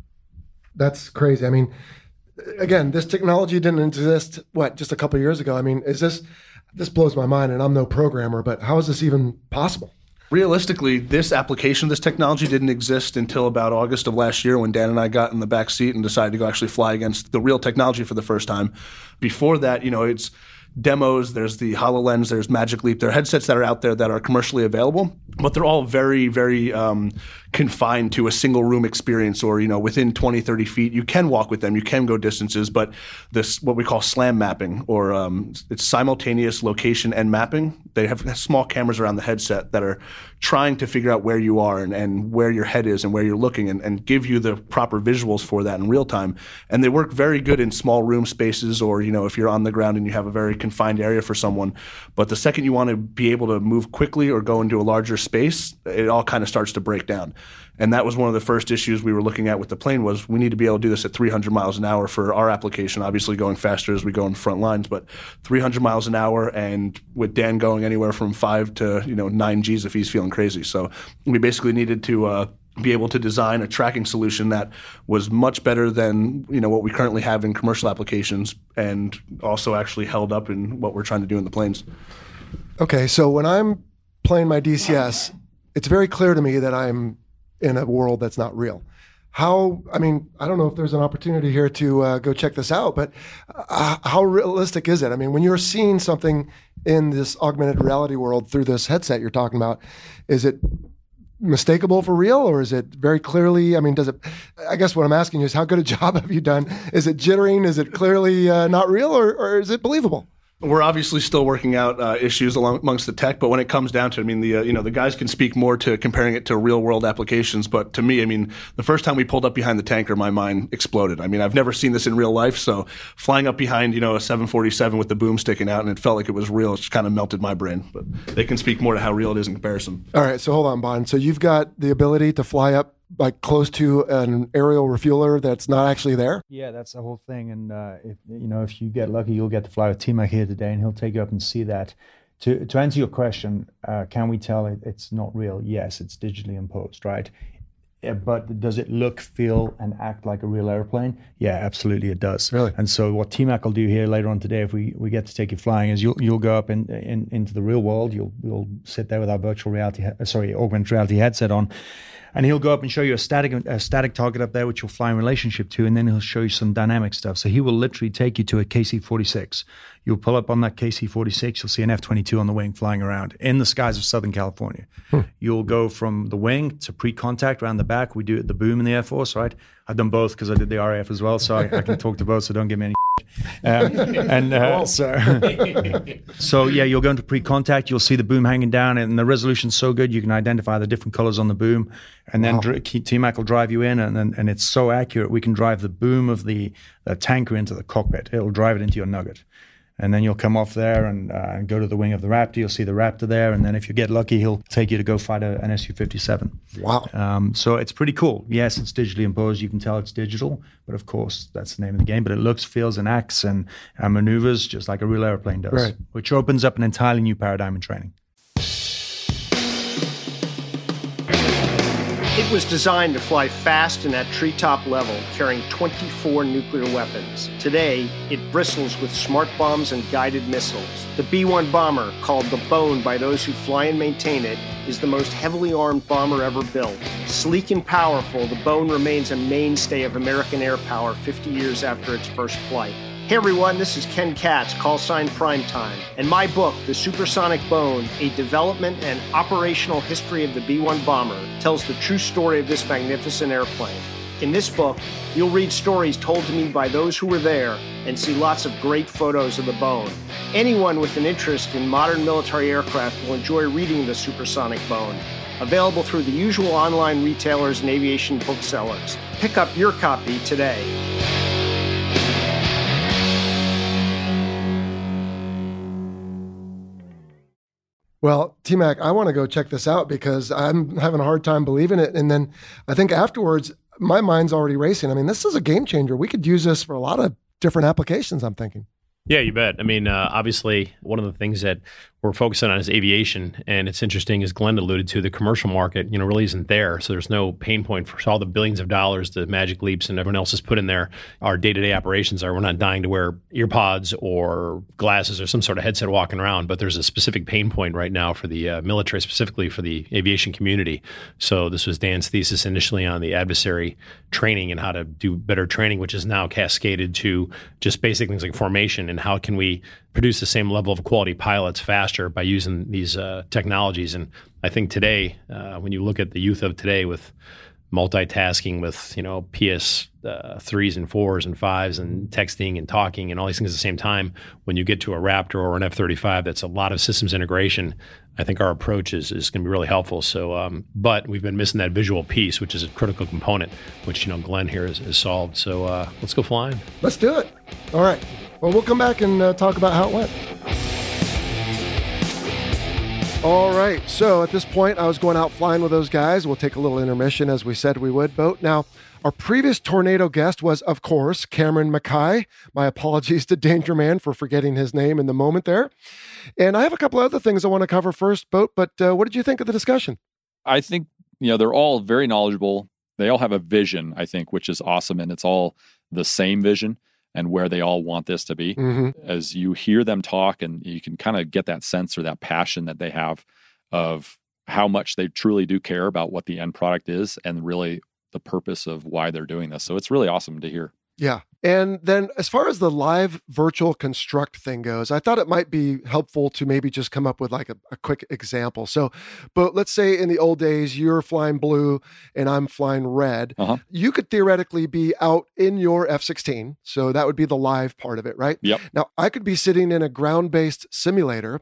That's crazy. I mean, again, this technology didn't exist, what, just a couple of years ago. I mean, is this, this blows my mind, and I'm no programmer, but how is this even possible? Realistically, this application, this technology didn't exist until about August of last year when Dan and I got in the back seat and decided to go actually fly against the real technology for the first time. Before that, you know, it's demos, there's the HoloLens, there's Magic Leap. There are headsets that are out there that are commercially available, but they're all very, very um, confined to a single room experience, or, you know, within twenty, thirty feet. You can walk with them, you can go distances, but this, what we call SLAM mapping, or um, it's simultaneous location and mapping. They have small cameras around the headset that are trying to figure out where you are and, and where your head is and where you're looking, and, and give you the proper visuals for that in real time. And they work very good in small room spaces, or, you know, if you're on the ground and you have a very confined area for someone. But the second you want to be able to move quickly or go into a larger space, it all kind of starts to break down. And that was one of the first issues we were looking at with the plane, was we need to be able to do this at three hundred miles an hour for our application, obviously going faster as we go in front lines, but three hundred miles an hour, and with Dan going anywhere from five to, you know, nine G's if he's feeling crazy. So we basically needed to uh, be able to design a tracking solution that was much better than, you know, what we currently have in commercial applications, and also actually held up in what we're trying to do in the planes. Okay, so when I'm playing my D C S, it's very clear to me that I'm in a world that's not real. How, I mean, I don't know if there's an opportunity here to uh, go check this out, but uh, how realistic is it? I mean, when you're seeing something in this augmented reality world through this headset you're talking about, is it mistakable for real, or is it very clearly, I mean, does it, I guess what I'm asking you is how good a job have you done? Is it jittering? Is it clearly uh, not real, or, or is it believable? We're obviously still working out uh, issues along, amongst the tech, but when it comes down to it, I mean, the uh, you know the guys can speak more to comparing it to real world applications. But to me, I mean, the first time we pulled up behind the tanker, my mind exploded. I mean, I've never seen this in real life, so flying up behind you know a seven forty-seven with the boom sticking out, and it felt like it was real. It just kind of melted my brain. But they can speak more to how real it is in comparison. All right, so hold on, Bond. So you've got the ability to fly up like close to an aerial refueler that's not actually there? Yeah, that's the whole thing. And uh, if you know, if you get lucky, you'll get to fly with T-Mac here today, and he'll take you up and see that. To to answer your question, uh, can we tell it, it's not real? Yes, it's digitally imposed, right? Yeah, but does it look, feel, and act like a real airplane? Yeah, absolutely, it does. Really? And so what T-Mac will do here later on today, if we, we get to take you flying, is you'll you'll go up in, in into the real world. You'll you'll sit there with our virtual reality, sorry, augmented reality headset on. And he'll go up and show you a static a static target up there, which you'll fly in relationship to, and then he'll show you some dynamic stuff. So he will literally take you to a K C forty-six. You'll pull up on that K C forty-six. You'll see an F twenty-two on the wing flying around in the skies of Southern California. Hmm. You'll go from the wing to pre-contact around the back. We do it at the boom in the Air Force, right? I've done both because I did the R A F as well, so I, I can talk to both, so don't give me any um, and uh, so, so yeah, you'll go into pre-contact. You'll see the boom hanging down, and the resolution's so good you can identify the different colors on the boom. And then wow. T-Mac will drive you in, and, and and it's so accurate. We can drive the boom of the, the tanker into the cockpit. It'll drive it into your nugget. And then you'll come off there and, uh, and go to the wing of the Raptor. You'll see the Raptor there. And then if you get lucky, he'll take you to go fight a, an S U fifty-seven. Wow. Um, so it's pretty cool. Yes, it's digitally imposed. You can tell it's digital. But of course, that's the name of the game. But it looks, feels, and acts and uh, maneuvers just like a real airplane does. Right. Which opens up an entirely new paradigm in training. It was designed to fly fast and at treetop level, carrying twenty-four nuclear weapons. Today, it bristles with smart bombs and guided missiles. The B one bomber, called the Bone by those who fly and maintain it, is the most heavily armed bomber ever built. Sleek and powerful, the Bone remains a mainstay of American air power fifty years after its first flight. Hey everyone, this is Ken Katz, call sign Primetime, and my book, The Supersonic Bone, A Development and Operational History of the B one Bomber, tells the true story of this magnificent airplane. In this book, you'll read stories told to me by those who were there and see lots of great photos of the Bone. Anyone with an interest in modern military aircraft will enjoy reading The Supersonic Bone, available through the usual online retailers and aviation booksellers. Pick up your copy today. Well, T-Mac, I want to go check this out because I'm having a hard time believing it. And then I think afterwards, my mind's already racing. I mean, this is a game changer. We could use this for a lot of different applications, I'm thinking. Yeah, you bet. I mean, uh, obviously, one of the things that we're focusing on is aviation. And it's interesting, as Glenn alluded to, the commercial market, you know, really isn't there. So there's no pain point for all the billions of dollars the Magic Leaps and everyone else has put in there. Our day-to-day operations are we're not dying to wear ear pods or glasses or some sort of headset walking around, but there's a specific pain point right now for the uh, military, specifically for the aviation community. So this was Dan's thesis initially on the adversary training and how to do better training, which is now cascaded to just basic things like formation and how can we produce the same level of quality pilots faster by using these uh, technologies. And I think today, uh, when you look at the youth of today with multitasking with, you know, P S uh, threes and fours and fives and texting and talking and all these things at the same time, when you get to a Raptor or an F thirty-five, that's a lot of systems integration. I think our approach is, is going to be really helpful. So, um, but we've been missing that visual piece, which is a critical component, which, you know, Glenn here has, has solved. So uh, let's go flying. Let's do it. All right. Well, we'll come back and uh, talk about how it went. All right. So at this point, I was going out flying with those guys. We'll take a little intermission as we said we would, Boat. Now, our previous Tornado guest was, of course, Cameron Mackay. My apologies to Danger Man for forgetting his name in the moment there. And I have a couple other things I want to cover first, Boat, but uh, what did you think of the discussion? I think, you know, they're all very knowledgeable. They all have a vision, I think, which is awesome. And it's all the same vision and where they all want this to be. Mm-hmm. As you hear them talk, and you can kind of get that sense or that passion that they have of how much they truly do care about what the end product is and really the purpose of why they're doing this. So it's really awesome to hear. Yeah. And then as far as the live virtual construct thing goes, I thought it might be helpful to maybe just come up with like a, a quick example. So, but let's say in the old days, you're flying blue and I'm flying red. Uh-huh. You could theoretically be out in your F sixteen. So that would be the live part of it, right? Yep. Now, I could be sitting in a ground-based simulator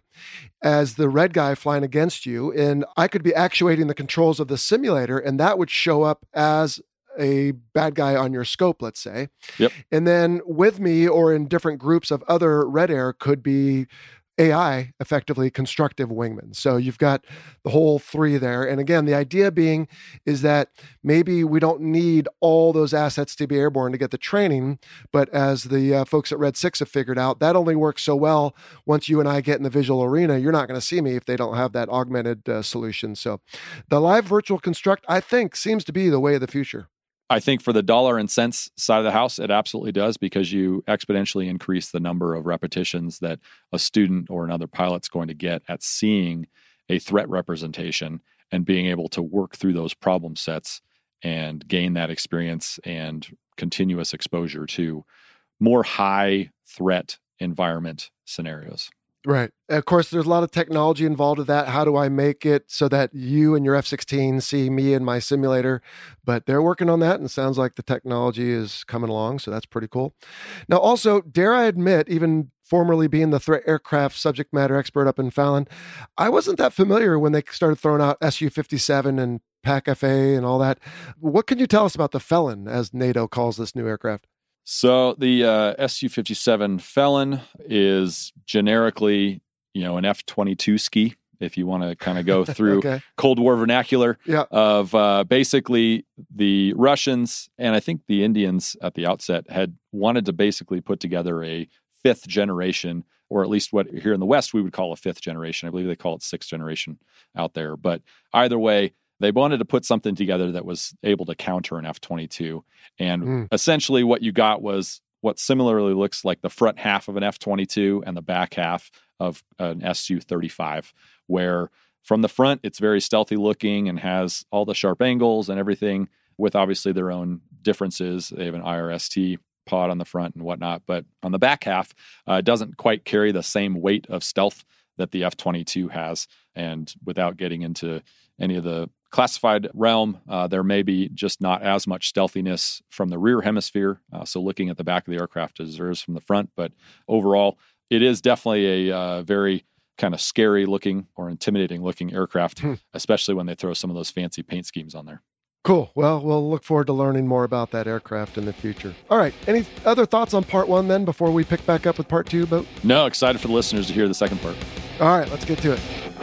as the red guy flying against you, and I could be actuating the controls of the simulator, and that would show up as a bad guy on your scope, let's say. Yep. And then with me or in different groups of other Red Air could be A I, effectively constructive wingmen. So you've got the whole three there. And again, the idea being is that maybe we don't need all those assets to be airborne to get the training, but as the uh, folks at Red Six have figured out, that only works so well once you and I get in the visual arena. You're not going to see me if they don't have that augmented uh, solution. So the live virtual construct, I think, seems to be the way of the future. I think for the dollar and cents side of the house, it absolutely does, because you exponentially increase the number of repetitions that a student or another pilot's going to get at seeing a threat representation and being able to work through those problem sets and gain that experience and continuous exposure to more high threat environment scenarios. Right. Of course, there's a lot of technology involved with that. How do I make it so that you and your F sixteen see me in my simulator? But they're working on that, and it sounds like the technology is coming along, so that's pretty cool. Now, also, dare I admit, even formerly being the threat aircraft subject matter expert up in Fallon, I wasn't that familiar when they started throwing out S U fifty-seven and P A C F A and all that. What can you tell us about the Felon, as NATO calls this new aircraft? So the uh, S U fifty-seven Felon is generically, you know, an F twenty-two ski, if you want to kind of go through okay. Cold War vernacular yeah. of uh, basically the Russians, and I think the Indians at the outset had wanted to basically put together a fifth generation, or at least what here in the West we would call a fifth generation. I believe they call it sixth generation out there. But either way, they wanted to put something together that was able to counter an F twenty-two. And mm. essentially what you got was what similarly looks like the front half of an F twenty-two and the back half of an S U thirty-five, where from the front, it's very stealthy looking and has all the sharp angles and everything, with obviously their own differences. They have an I R S T pod on the front and whatnot. But on the back half, uh, it doesn't quite carry the same weight of stealth that the F twenty-two has. And without getting into any of the classified realm, uh, there may be just not as much stealthiness from the rear hemisphere. Uh, so looking at the back of the aircraft as there is from the front. But overall, it is definitely a uh, very kind of scary looking or intimidating looking aircraft, hmm. especially when they throw some of those fancy paint schemes on there. Cool. Well, we'll look forward to learning more about that aircraft in the future. All right. Any other thoughts on part one then before we pick back up with part two, Boat? No, excited for the listeners to hear the second part. All right. Let's get to it.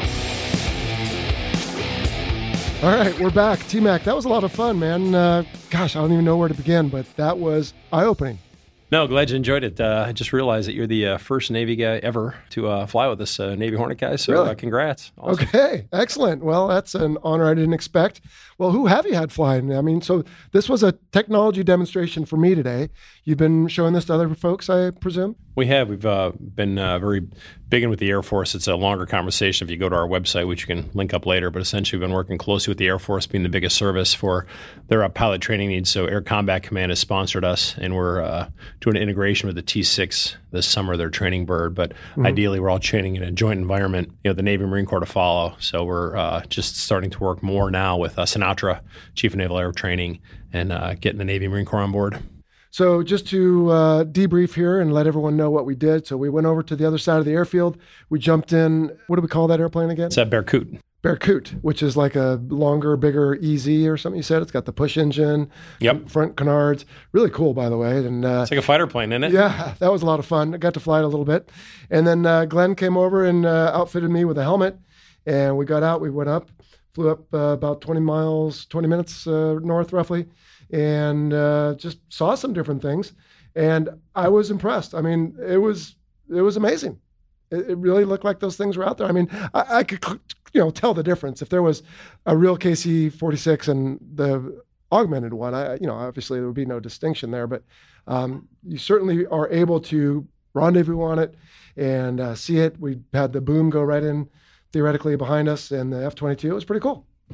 All right, we're back. T-Mac, that was a lot of fun, man. Uh, gosh, I don't even know where to begin, but that was eye-opening. No, glad you enjoyed it. Uh, I just realized that you're the uh, first Navy guy ever to uh, fly with us, uh, Navy Hornet guy. So really? uh, congrats. Awesome. Okay, excellent. Well, that's an honor I didn't expect. Well, who have you had flying? I mean, so this was a technology demonstration for me today. You've been showing this to other folks, I presume? We have. We've uh, been uh, very big in with the Air Force. It's a longer conversation if you go to our website, which you can link up later. But essentially, we've been working closely with the Air Force, being the biggest service for their uh, pilot training needs. So Air Combat Command has sponsored us, and we're uh, doing an integration with the T six this summer, their training bird. But mm-hmm. ideally, we're all training in a joint environment, you know, the Navy Marine Corps to follow. So we're uh, just starting to work more now with uh, Sinatra, Chief of Naval Air Training, and uh, getting the Navy Marine Corps on board. So just to uh, debrief here and let everyone know what we did. So we went over to the other side of the airfield. We jumped in. What do we call that airplane again? It's a Berkut. Berkut, which is like a longer, bigger E Z or something you said. It's got the push engine, yep. front canards. Really cool, by the way. And uh, it's like a fighter plane, isn't it? Yeah, that was a lot of fun. I got to fly it a little bit. And then uh, Glenn came over and uh, outfitted me with a helmet. And we got out. We went up, flew up uh, about twenty miles, twenty minutes uh, north roughly, and uh, just saw some different things. And I was impressed. I mean, it was it was amazing. It, it really looked like those things were out there. I mean, I, I could you know tell the difference if there was a real K C forty-six and the augmented one. I you know obviously there would be no distinction there, but um, you certainly are able to rendezvous on it and uh, see it. We had the boom go right in theoretically behind us, and the F twenty-two. It was pretty cool.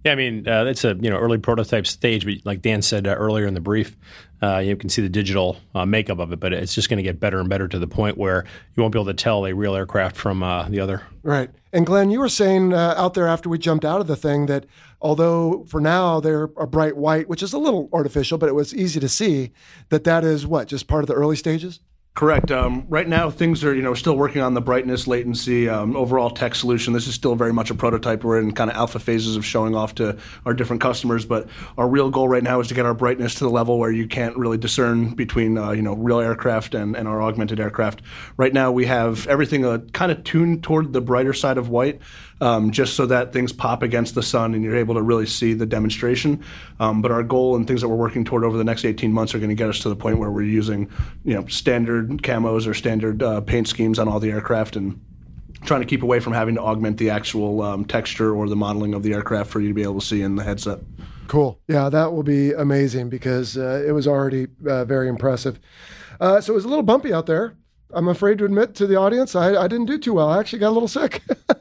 Yeah, I mean, uh, it's a you know early prototype stage, but like Dan said uh, earlier in the brief, uh, you can see the digital uh, makeup of it, but it's just going to get better and better to the point where you won't be able to tell a real aircraft from uh, the other. Right. And Glenn, you were saying uh, out there after we jumped out of the thing that although for now they're a bright white, which is a little artificial, but it was easy to see, that that is what, just part of the early stages? Correct. Um, right now, things are, you know, still working on the brightness, latency, um, overall tech solution. This is still very much a prototype. We're in kind of alpha phases of showing off to our different customers, but our real goal right now is to get our brightness to the level where you can't really discern between, uh, you know, real aircraft and, and our augmented aircraft. Right now, we have everything uh, kind of tuned toward the brighter side of white, um, just so that things pop against the sun and you're able to really see the demonstration. Um, but our goal and things that we're working toward over the next eighteen months are going to get us to the point where we're using, you know, standard camos or standard uh, paint schemes on all the aircraft and trying to keep away from having to augment the actual um, texture or the modeling of the aircraft for you to be able to see in the headset. Cool. Yeah, that will be amazing because uh, it was already uh, very impressive. Uh, so it was a little bumpy out there. I'm afraid to admit to the audience, I, I didn't do too well. I actually got a little sick.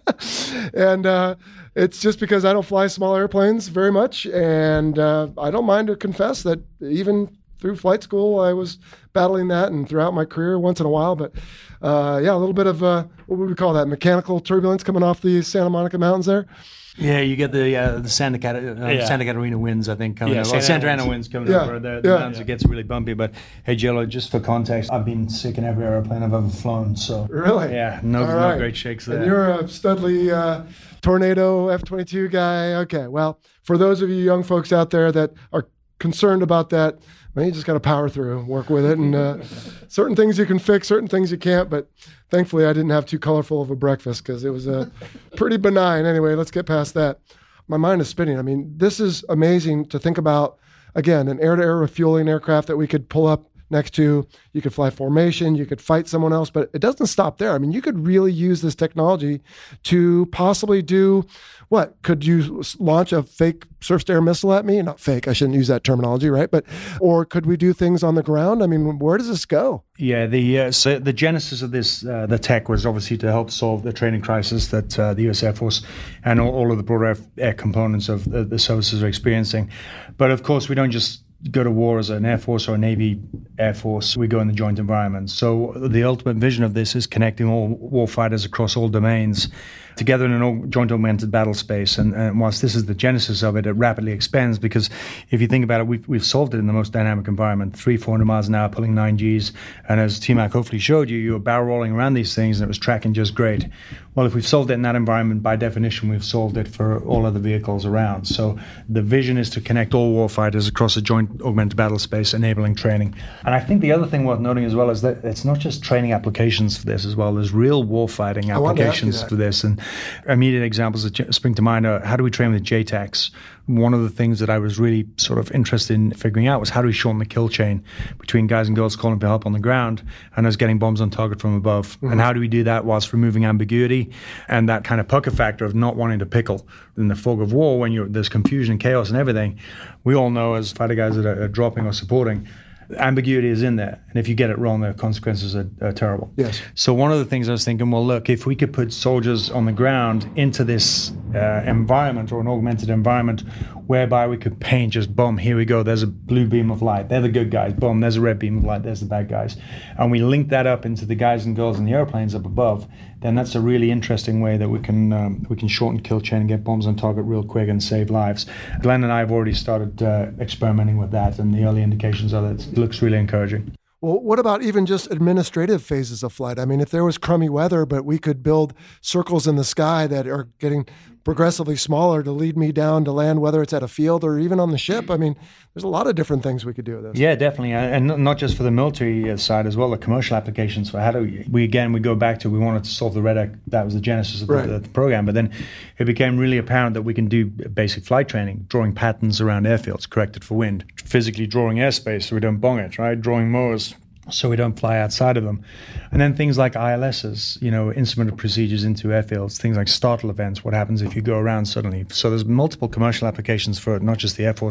and uh, it's just because I don't fly small airplanes very much. And uh, I don't mind to confess that even through flight school, I was battling that and throughout my career once in a while. But uh, yeah, a little bit of, uh, what would we call that, mechanical turbulence coming off the Santa Monica Mountains there. Yeah, you get the uh, the Santa, Cat- uh, yeah. Santa Catarina winds, I think, coming yeah, over. Santa, Santa Ana Ana winds coming yeah. over. The, the yeah. mountains, it gets really bumpy. But hey, Jello, just for context, I've been sick in every airplane I've ever flown. So really, yeah, no, All no right. great shakes there. And you're a Studley uh, Tornado F twenty-two guy. Okay, well, for those of you young folks out there that are concerned about that, well, you just got to power through, work with it, and uh, certain things you can fix, certain things you can't. But thankfully, I didn't have too colorful of a breakfast because it was uh, pretty benign. Anyway, let's get past that. My mind is spinning. I mean, this is amazing to think about. Again, an air-to-air refueling aircraft that we could pull up next to. You could fly formation. You could fight someone else, but it doesn't stop there. I mean, you could really use this technology to possibly do what? Could you launch a fake surface-to-air missile at me? Not fake. I shouldn't use that terminology, right? But or could we do things on the ground? I mean, where does this go? Yeah, the uh, so the genesis of this, uh, the tech was obviously to help solve the training crisis that uh, the U S Air Force and all, all of the broader air, air components of the, the services are experiencing. But of course, we don't just go to war as an Air Force or a Navy Air Force. We go in the joint environment. So the ultimate vision of this is connecting all warfighters across all domains together in an joint augmented battle space. And, and whilst this is the genesis of it, it rapidly expands because if you think about it, we've, we've solved it in the most dynamic environment, three, four hundred miles an hour, pulling nine Gs. And as T-Mac hopefully showed you, you were barrel rolling around these things and it was tracking just great. Well, if we've solved it in that environment, by definition, we've solved it for all other vehicles around. So the vision is to connect all warfighters across a joint augmented battle space, enabling training. And I think the other thing worth noting as well is that it's not just training applications for this as well. There's real warfighting applications for this. And immediate examples that spring to mind are how do we train with J TACs? One of the things that I was really sort of interested in figuring out was how do we shorten the kill chain between guys and girls calling for help on the ground and us getting bombs on target from above. Mm-hmm. And how do we do that whilst removing ambiguity and that kind of pucker factor of not wanting to pickle in the fog of war when you're, there's confusion, chaos, and everything. We all know as fighter guys that are, are dropping or supporting, ambiguity is in there. And if you get it wrong, the consequences are, are terrible. Yes. So one of the things I was thinking, well, look, if we could put soldiers on the ground into this uh, environment or an augmented environment whereby we could paint just, boom, here we go, there's a blue beam of light. They're the good guys. Boom, there's a red beam of light. There's the bad guys. And we link that up into the guys and girls in the airplanes up above, then that's a really interesting way that we can um, we can shorten kill chain and get bombs on target real quick and save lives. Glenn and I have already started uh, experimenting with that, and the early indications are that it looks really encouraging. Well, what about even just administrative phases of flight? I mean, if there was crummy weather, but we could build circles in the sky that are getting progressively smaller to lead me down to land, whether it's at a field or even on the ship. I mean, there's a lot of different things we could do with this. Yeah, definitely. And not just for the military side as well, the commercial applications for how do we, we again, we go back to, we wanted to solve the red X, that was the genesis of the, right. the, the program. But then it became really apparent that we can do basic flight training, drawing patterns around airfields, corrected for wind, physically drawing airspace so we don't bong it, right? Drawing mowers so we don't fly outside of them. And then things like I L Ss, you know, instrumented procedures into airfields, things like startle events, what happens if you go around suddenly. So there's multiple commercial applications for it, not just the Air Force and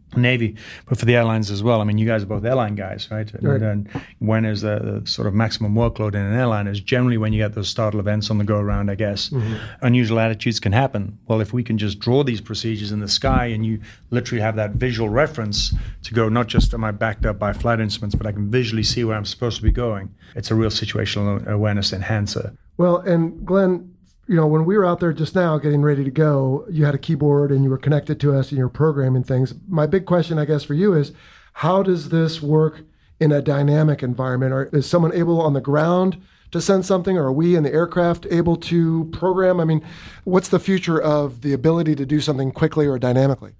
Navy, but for the airlines as well. I mean, you guys are both airline guys, right? And, Right. and when is the, the sort of maximum workload in an airline is generally when you get those startle events on the go around, I guess. Mhm. Unusual attitudes can happen. Well, if we can just draw these procedures in the sky and you literally have that visual reference to go, not just am I backed up by flight instruments, but I can visually see where I'm supposed to be going, it's a real situational awareness enhancer. Well, and Glenn, you know, when we were out there just now getting ready to go, you had a keyboard and you were connected to us and you were programming things. My big question, I guess, for you is, how does this work in a dynamic environment? Or is someone able on the ground to send something, or are we in the aircraft able to program? I mean, what's the future of the ability to do something quickly or dynamically?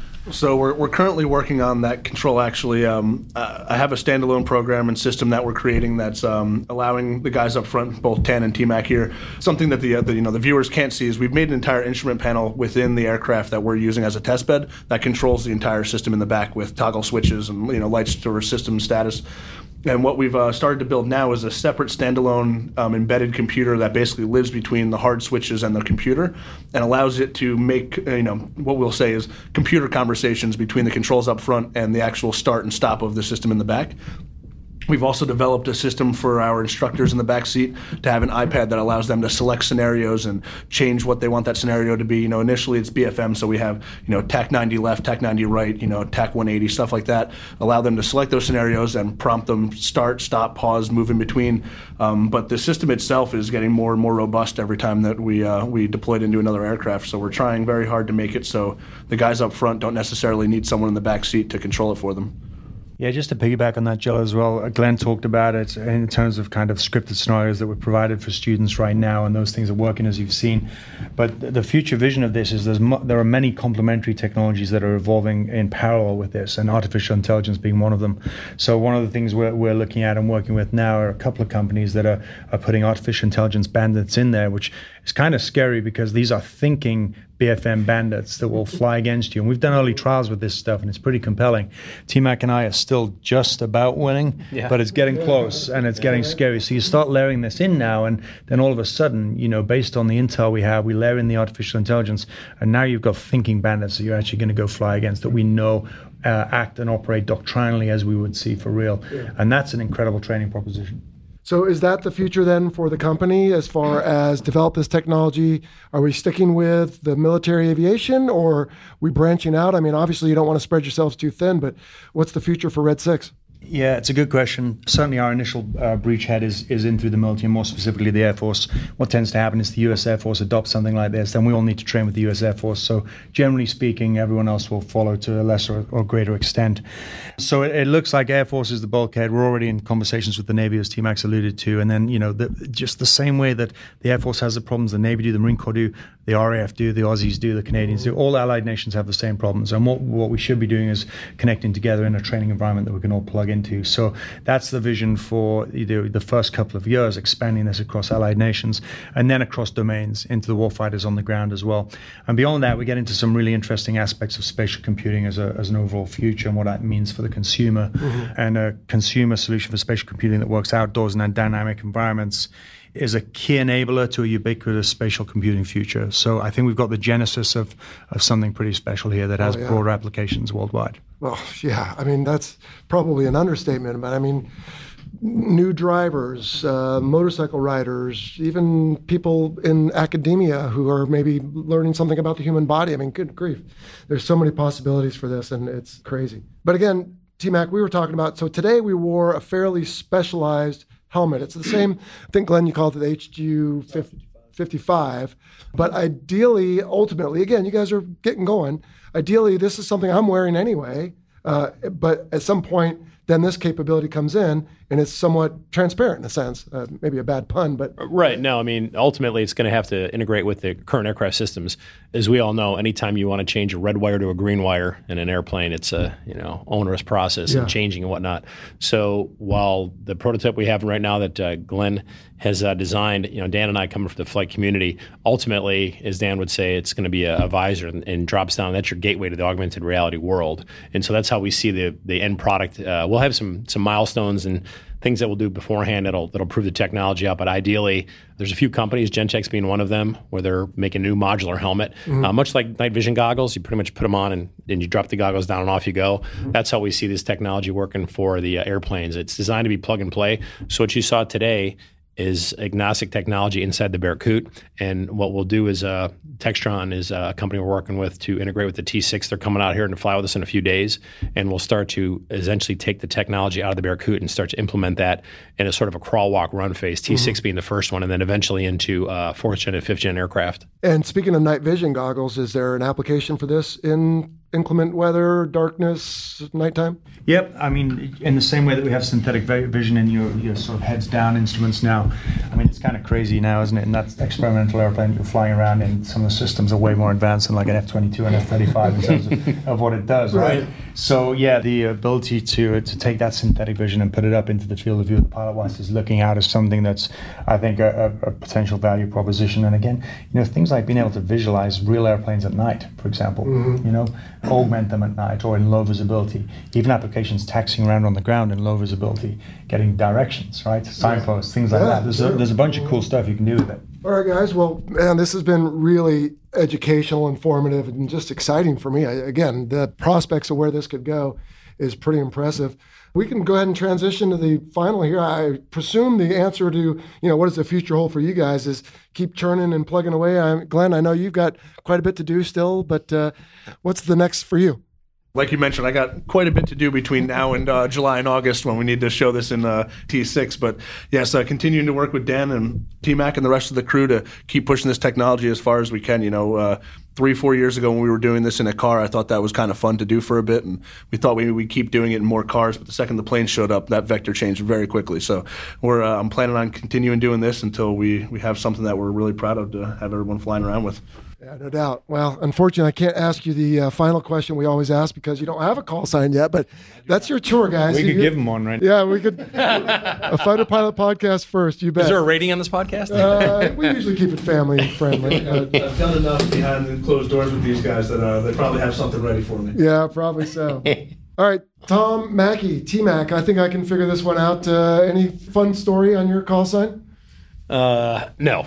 So we're, we're currently working on that control, actually. Um, uh, I have a standalone program and system that we're creating that's um, allowing the guys up front, both Tan and T-Mac here, something that the, uh, the you know the viewers can't see is we've made an entire instrument panel within the aircraft that we're using as a test bed that controls the entire system in the back with toggle switches and you know lights to system status. And what we've uh, started to build now is a separate standalone um, embedded computer that basically lives between the hard switches and the computer and allows it to make, you know, what we'll say is computer conversations between the controls up front and the actual start and stop of the system in the back. We've also developed a system for our instructors in the back seat to have an iPad that allows them to select scenarios and change what they want that scenario to be. You know, initially it's B F M, so we have, you know, T A C ninety left, T A C ninety right, you know, T A C one eighty, stuff like that. Allow them to select those scenarios and prompt them start, stop, pause, move in between. Um, but the system itself is getting more and more robust every time that we uh, we deploy it into another aircraft. So we're trying very hard to make it so the guys up front don't necessarily need someone in the back seat to control it for them. Yeah, just to piggyback on that, Joe, as well, Glenn talked about it in terms of kind of scripted scenarios that were provided for students right now, and those things are working, as you've seen. But the future vision of this is there's mo- there are many complementary technologies that are evolving in parallel with this, and artificial intelligence being one of them. So one of the things we're, we're looking at and working with now are a couple of companies that are, are putting artificial intelligence bandits in there, which is kind of scary because these are thinking B F M bandits that will fly against you. And we've done early trials with this stuff, and it's pretty compelling. T-Mac and I are still just about winning, Yeah. but it's getting close, and it's getting scary. So you start layering this in now, and then all of a sudden, you know, based on the intel we have, we layer in the artificial intelligence, and now you've got thinking bandits that you're actually going to go fly against that we know uh, act and operate doctrinally as we would see for real. Yeah. And that's an incredible training proposition. So is that the future then for the company as far as develop this technology? Are we sticking with the military aviation, or are we branching out? I mean, obviously you don't want to spread yourselves too thin, but what's the future for Red six? Yeah, it's a good question. Certainly our initial uh, breachhead is, is in through the military, more specifically the Air Force. What tends to happen is the U S Air Force adopts something like this, then we all need to train with the U S Air Force. So generally speaking, everyone else will follow to a lesser or greater extent. So it, it looks like Air Force is the bulkhead. We're already in conversations with the Navy, as T-Max alluded to. And then, you know, the, just the same way that the Air Force has the problems the Navy do, the Marine Corps do, the R A F do, the Aussies do, the Canadians do. All allied nations have the same problems. And what, what we should be doing is connecting together in a training environment that we can all plug into. So that's the vision for the, the first couple of years, expanding this across allied nations and then across domains into the warfighters on the ground as well. And beyond that, we get into some really interesting aspects of spatial computing as, a, as an overall future and what that means for the consumer. Mm-hmm. And a consumer solution for spatial computing that works outdoors in dynamic environments is a key enabler to a ubiquitous spatial computing future. So I think we've got the genesis of, of something pretty special here that has oh, yeah. broader applications worldwide. Well, yeah, I mean, that's probably an understatement, but I mean, new drivers, uh, motorcycle riders, even people in academia who are maybe learning something about the human body. I mean, good grief. There's so many possibilities for this, and it's crazy. But again, T-Mac, we were talking about, so today we wore a fairly specialized helmet. It's the same, I think, Glenn, you called it the H G U fifty-five. But ideally, ultimately, again, you guys are getting going. Ideally, this is something I'm wearing anyway. Uh, but at some point, then this capability comes in, and it's somewhat transparent in a sense. Uh, maybe a bad pun, but... Right. No, I mean, ultimately, it's going to have to integrate with the current aircraft systems. As we all know, anytime you want to change a red wire to a green wire in an airplane, it's a, you know, onerous process yeah. and changing and whatnot. So while the prototype we have right now that uh, Glenn has uh, designed, you know, Dan and I coming from the flight community, ultimately, as Dan would say, it's going to be a, a visor and, and drops down. That's your gateway to the augmented reality world. And so that's how we see the, the end product uh, we'll have some some milestones and things that we'll do beforehand that'll that'll prove the technology out. But ideally, there's a few companies, Gentex being one of them, where they're making a new modular helmet. Mm-hmm. Uh, much like night vision goggles, you pretty much put them on and, and you drop the goggles down and off you go. Mm-hmm. That's how we see this technology working for the uh, airplanes. It's designed to be plug and play. So what you saw today is agnostic technology inside the Bearcoot. And what we'll do is uh, Textron is a company we're working with to integrate with the T six. They're coming out here and fly with us in a few days. And we'll start to essentially take the technology out of the Bearcoot and start to implement that in a sort of a crawl, walk, run phase, T six mm-hmm. being the first one, and then eventually into uh, fourth gen and fifth gen aircraft. And speaking of night vision goggles, is there an application for this in inclement weather, darkness, nighttime? Yep. I mean, in the same way that we have synthetic vision in your, your sort of heads down instruments now, I mean, it's kind of crazy now, isn't it? And that's experimental airplane you're flying around in. Some of the systems are way more advanced than like an F twenty-two and F thirty-five in terms of, of what it does, right? right? So, yeah, the ability to to take that synthetic vision and put it up into the field of view of the pilot whilst is looking out is something that's, I think, a, a potential value proposition. And again, you know, things like being able to visualize real airplanes at night, for example, mm-hmm. you know, augment them at night or in low visibility. Even applications taxiing around on the ground in low visibility, getting directions, right? Signposts, things like yeah, that. There's, sure. a, there's a bunch of cool stuff you can do with it. All right, guys. Well, man, this has been really educational, informative, and just exciting for me. I, again, the prospects of where this could go is pretty impressive. We can go ahead and transition to the final here. I presume the answer to, you know, what does the future hold for you guys is keep churning and plugging away. I'm, Glenn, I know you've got quite a bit to do still, but uh, what's the next for you? Like you mentioned, I got quite a bit to do between now and uh, July and August when we need to show this in uh, T six. But yes, uh, continuing to work with Dan and T-Mac and the rest of the crew to keep pushing this technology as far as we can. You know, uh, three, four years ago when we were doing this in a car, I thought that was kind of fun to do for a bit. And we thought maybe we'd keep doing it in more cars. But the second the plane showed up, that vector changed very quickly. So we're uh, I'm planning on continuing doing this until we, we have something that we're really proud of to have everyone flying around with. Yeah, no doubt. Well, unfortunately, I can't ask you the uh, final question we always ask because you don't have a call sign yet, but that's your tour, guys. We so could you, give them one, right? Yeah, we could. A Fighter Pilot podcast first, you bet. Is there a rating on this podcast? Uh, we usually keep it family friendly. I've done enough behind the closed doors with these guys that uh, they probably have something ready for me. Yeah, probably so. All right, Tom Mackey, T-Mac, I think I can figure this one out. Uh, any fun story on your call sign? Uh, no.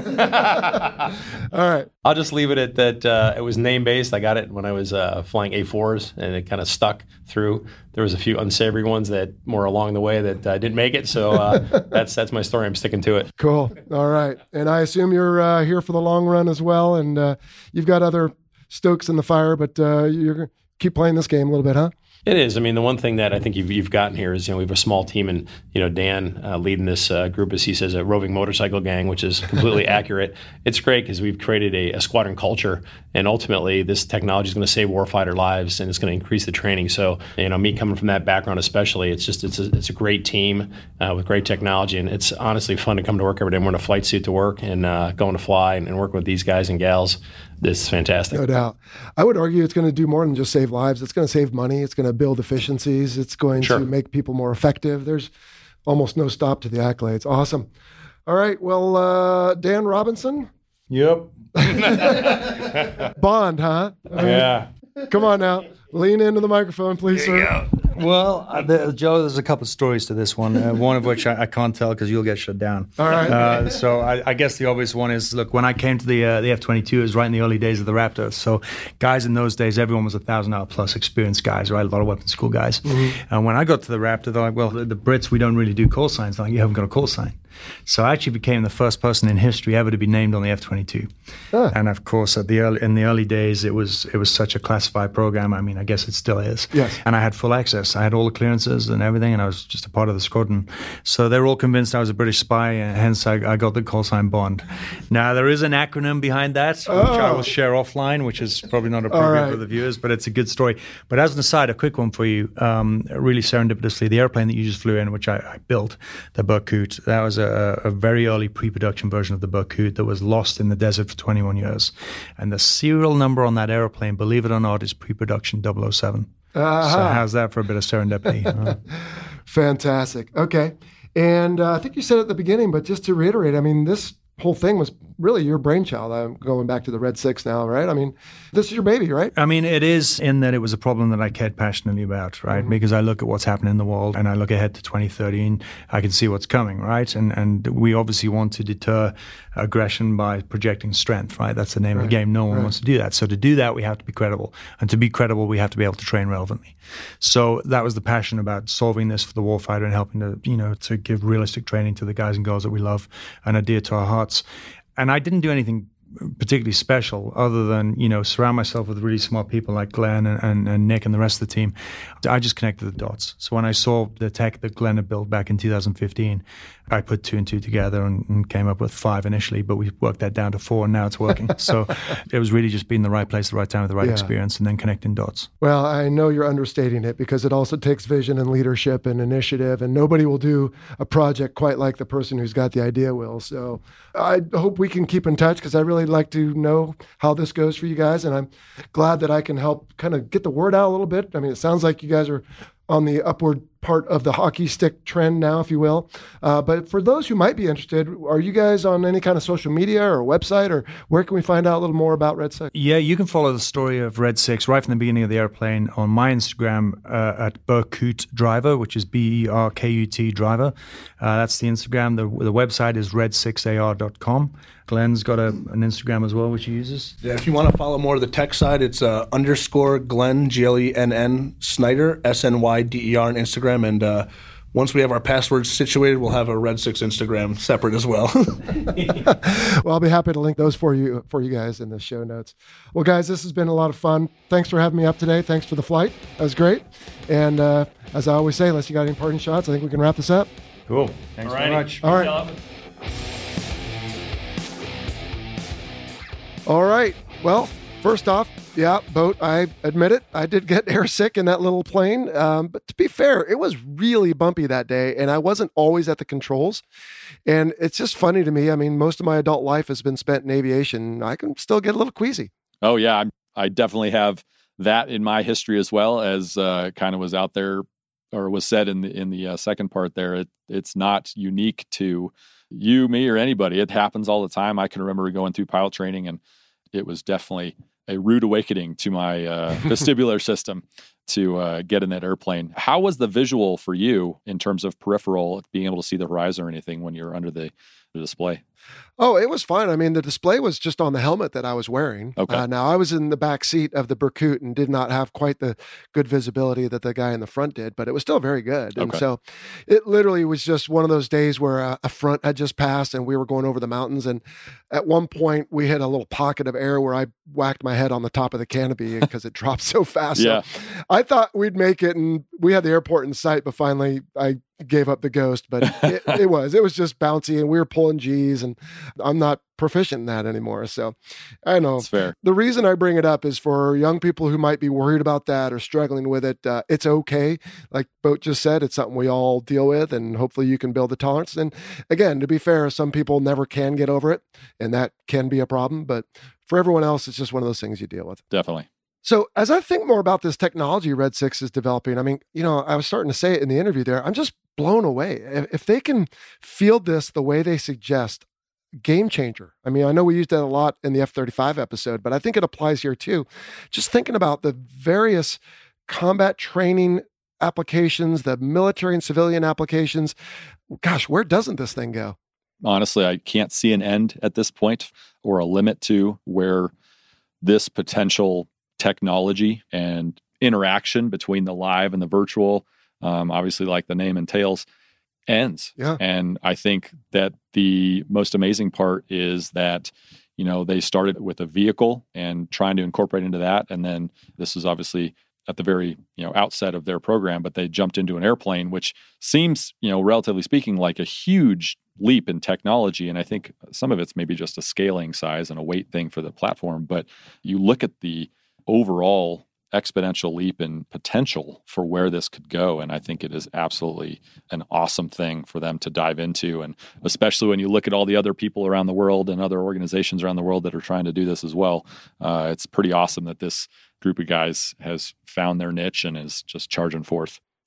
All right. I'll just leave it at that. Uh, it was name based. I got it when I was uh, flying A fours, and it kind of stuck through. There was a few unsavory ones that more along the way that uh, didn't make it. So uh, that's that's my story. I'm sticking to it. Cool. All right. And I assume you're uh, here for the long run as well, and uh, you've got other stokes in the fire, but uh, you're gonna keep playing this game a little bit, huh? It is. I mean, the one thing that I think you've, you've gotten here is, you know, we have a small team, and, you know, Dan uh, leading this uh, group, as he says, a roving motorcycle gang, which is completely accurate. It's great because we've created a, a squadron culture, and ultimately this technology is going to save warfighter lives, and it's going to increase the training. So, you know, me coming from that background especially, it's just it's a, it's a great team uh, with great technology, and it's honestly fun to come to work every day. We're in a flight suit to work and uh, going to fly and, and work with these guys and gals. This is fantastic. No doubt. I would argue it's going to do more than just save lives. It's going to save money. It's going to build efficiencies. It's going sure. to make people more effective. There's almost no stop to the accolades. Awesome. All right. Well, uh, Dan Robinson. Yep. Bond, huh? I mean, yeah. Come on now. Lean into the microphone, please, sir. Well, uh, the, Joe, there's a couple of stories to this one, uh, one of which I, I can't tell because you'll get shut down. All right. Uh, so I, I guess the obvious one is, look, when I came to the uh, the F twenty-two, it was right in the early days of the Raptor. So guys in those days, everyone was one thousand hour plus experienced guys, right? A lot of weapons school guys. Mm-hmm. And when I got to the Raptor, they're like, well, the, the Brits, we don't really do call signs. They're like, you haven't got a call sign. So I actually became the first person in history ever to be named on the F twenty-two. Ah. And of course, at the early, in the early days, it was it was such a classified program. I mean, I guess it still is. Yes. And I had full access. I had all the clearances and everything, and I was just a part of the squadron. So they were all convinced I was a British spy, and hence I, I got the call sign Bond. Now, there is an acronym behind that, oh. which I will share offline, which is probably not appropriate right. for the viewers, but it's a good story. But as an aside, a quick one for you, um, really serendipitously, the airplane that you just flew in, which I, I built, the Bearcoot, that was a, a very early pre-production version of the Bearcoot that was lost in the desert for twenty-one years. And the serial number on that airplane, believe it or not, is pre-production double oh seven. Uh-huh. So how's that for a bit of serendipity? uh, Fantastic. Okay. And uh, I think you said at the beginning, but just to reiterate, I mean, this whole thing was really your brainchild. I'm going back to the Red Six now, right? I mean, this is your baby, right? I mean, it is in that it was a problem that I cared passionately about, right? Mm-hmm. Because I look at what's happening in the world and I look ahead to twenty thirty and I can see what's coming, right? And and we obviously want to deter aggression by projecting strength, right? That's the name right. of the game. No one right. wants to do that. So to do that, we have to be credible. And to be credible, we have to be able to train relevantly. So that was the passion about solving this for the warfighter and helping to, you know, to give realistic training to the guys and girls that we love and are dear to our hearts. And I didn't do anything particularly special other than, you know, surround myself with really smart people like Glenn and, and, and Nick and the rest of the team. I just connected the dots. So when I saw the tech that Glenn had built back in two thousand fifteen, I put two and two together and, and came up with five initially, but we worked that down to four and now it's working. So it was really just being the right place at the right time with the right yeah. experience and then connecting dots. Well, I know you're understating it because it also takes vision and leadership and initiative, and nobody will do a project quite like the person who's got the idea will. So I hope we can keep in touch because I really like to know how this goes for you guys, and I'm glad that I can help kind of get the word out a little bit. I mean, it sounds like you guys are on the upward part of the hockey stick trend now, if you will. Uh, but for those who might be interested, are you guys on any kind of social media or website, or where can we find out a little more about Red Six? Yeah, you can follow the story of Red Six right from the beginning of the airplane on my Instagram uh, at Berkut Driver, which is B E R K U T Driver. Uh, that's the Instagram. The, the website is red six A R dot com. Glenn's got a, an Instagram as well, which he uses. Yeah, if you want to follow more of the tech side, it's uh, underscore Glenn, G L E N N, Snyder, S N Y D E R on Instagram. And uh, once we have our passwords situated, we'll have a Red Six Instagram separate as well. Well, I'll be happy to link those for you for you guys in the show notes. Well, guys, this has been a lot of fun. Thanks for having me up today. Thanks for the flight. That was great. And uh, as I always say, unless you got any parting shots, I think we can wrap this up. Cool. Thanks very much. All right. All right. Well, first off, yeah, Boat, I admit it. I did get airsick in that little plane. Um, but to be fair, it was really bumpy that day, and I wasn't always at the controls. And it's just funny to me. I mean, most of my adult life has been spent in aviation. I can still get a little queasy. Oh, yeah. I'm, I definitely have that in my history as well, as uh, kind of was out there or was said in the, in the uh, second part there. It, it's not unique to you, me, or anybody. It happens all the time. I can remember going through pilot training, and it was definitely a rude awakening to my uh, vestibular system to uh, get in that airplane. How was the visual for you in terms of peripheral, being able to see the horizon or anything when you're under the, the display? Oh, it was fine. I mean, the display was just on the helmet that I was wearing. Okay. Uh, now, I was in the back seat of the Berkut and did not have quite the good visibility that the guy in the front did, but it was still very good. And okay. so it literally was just one of those days where a, a front had just passed and we were going over the mountains. And at one point, we hit a little pocket of air where I whacked my head on the top of the canopy because it dropped so fast. Yeah. So I thought we'd make it, and we had the airport in sight, but finally I gave up the ghost. But it, it was it was just bouncy, and we were pulling G's, and I'm not proficient in that anymore. So I know. That's fair. The reason I bring it up is for young people who might be worried about that or struggling with it. Uh, it's okay. Like Boat just said, it's something we all deal with, and hopefully you can build the tolerance. And again, to be fair, some people never can get over it, and that can be a problem. But for everyone else, it's just one of those things you deal with. Definitely. So as I think more about this technology Red Six is developing, I mean, you know, I was starting to say it in the interview there, I'm just blown away. If, if they can field this the way they suggest, game changer. I mean, I know we used that a lot in the F thirty-five episode, but I think it applies here too. Just thinking about the various combat training applications, the military and civilian applications, gosh, where doesn't this thing go? Honestly, I can't see an end at this point or a limit to where this potential technology and interaction between the live and the virtual, um, obviously like the name entails, ends. Yeah. And I think that the most amazing part is that, you know, they started with a vehicle and trying to incorporate into that. And then this is obviously at the very, you know, outset of their program, but they jumped into an airplane, which seems, you know, relatively speaking, like a huge leap in technology. And I think some of it's maybe just a scaling size and a weight thing for the platform. But you look at the overall exponential leap in potential for where this could go. And I think it is absolutely an awesome thing for them to dive into. And especially when you look at all the other people around the world and other organizations around the world that are trying to do this as well, uh, it's pretty awesome that this group of guys has found their niche and is just charging forth.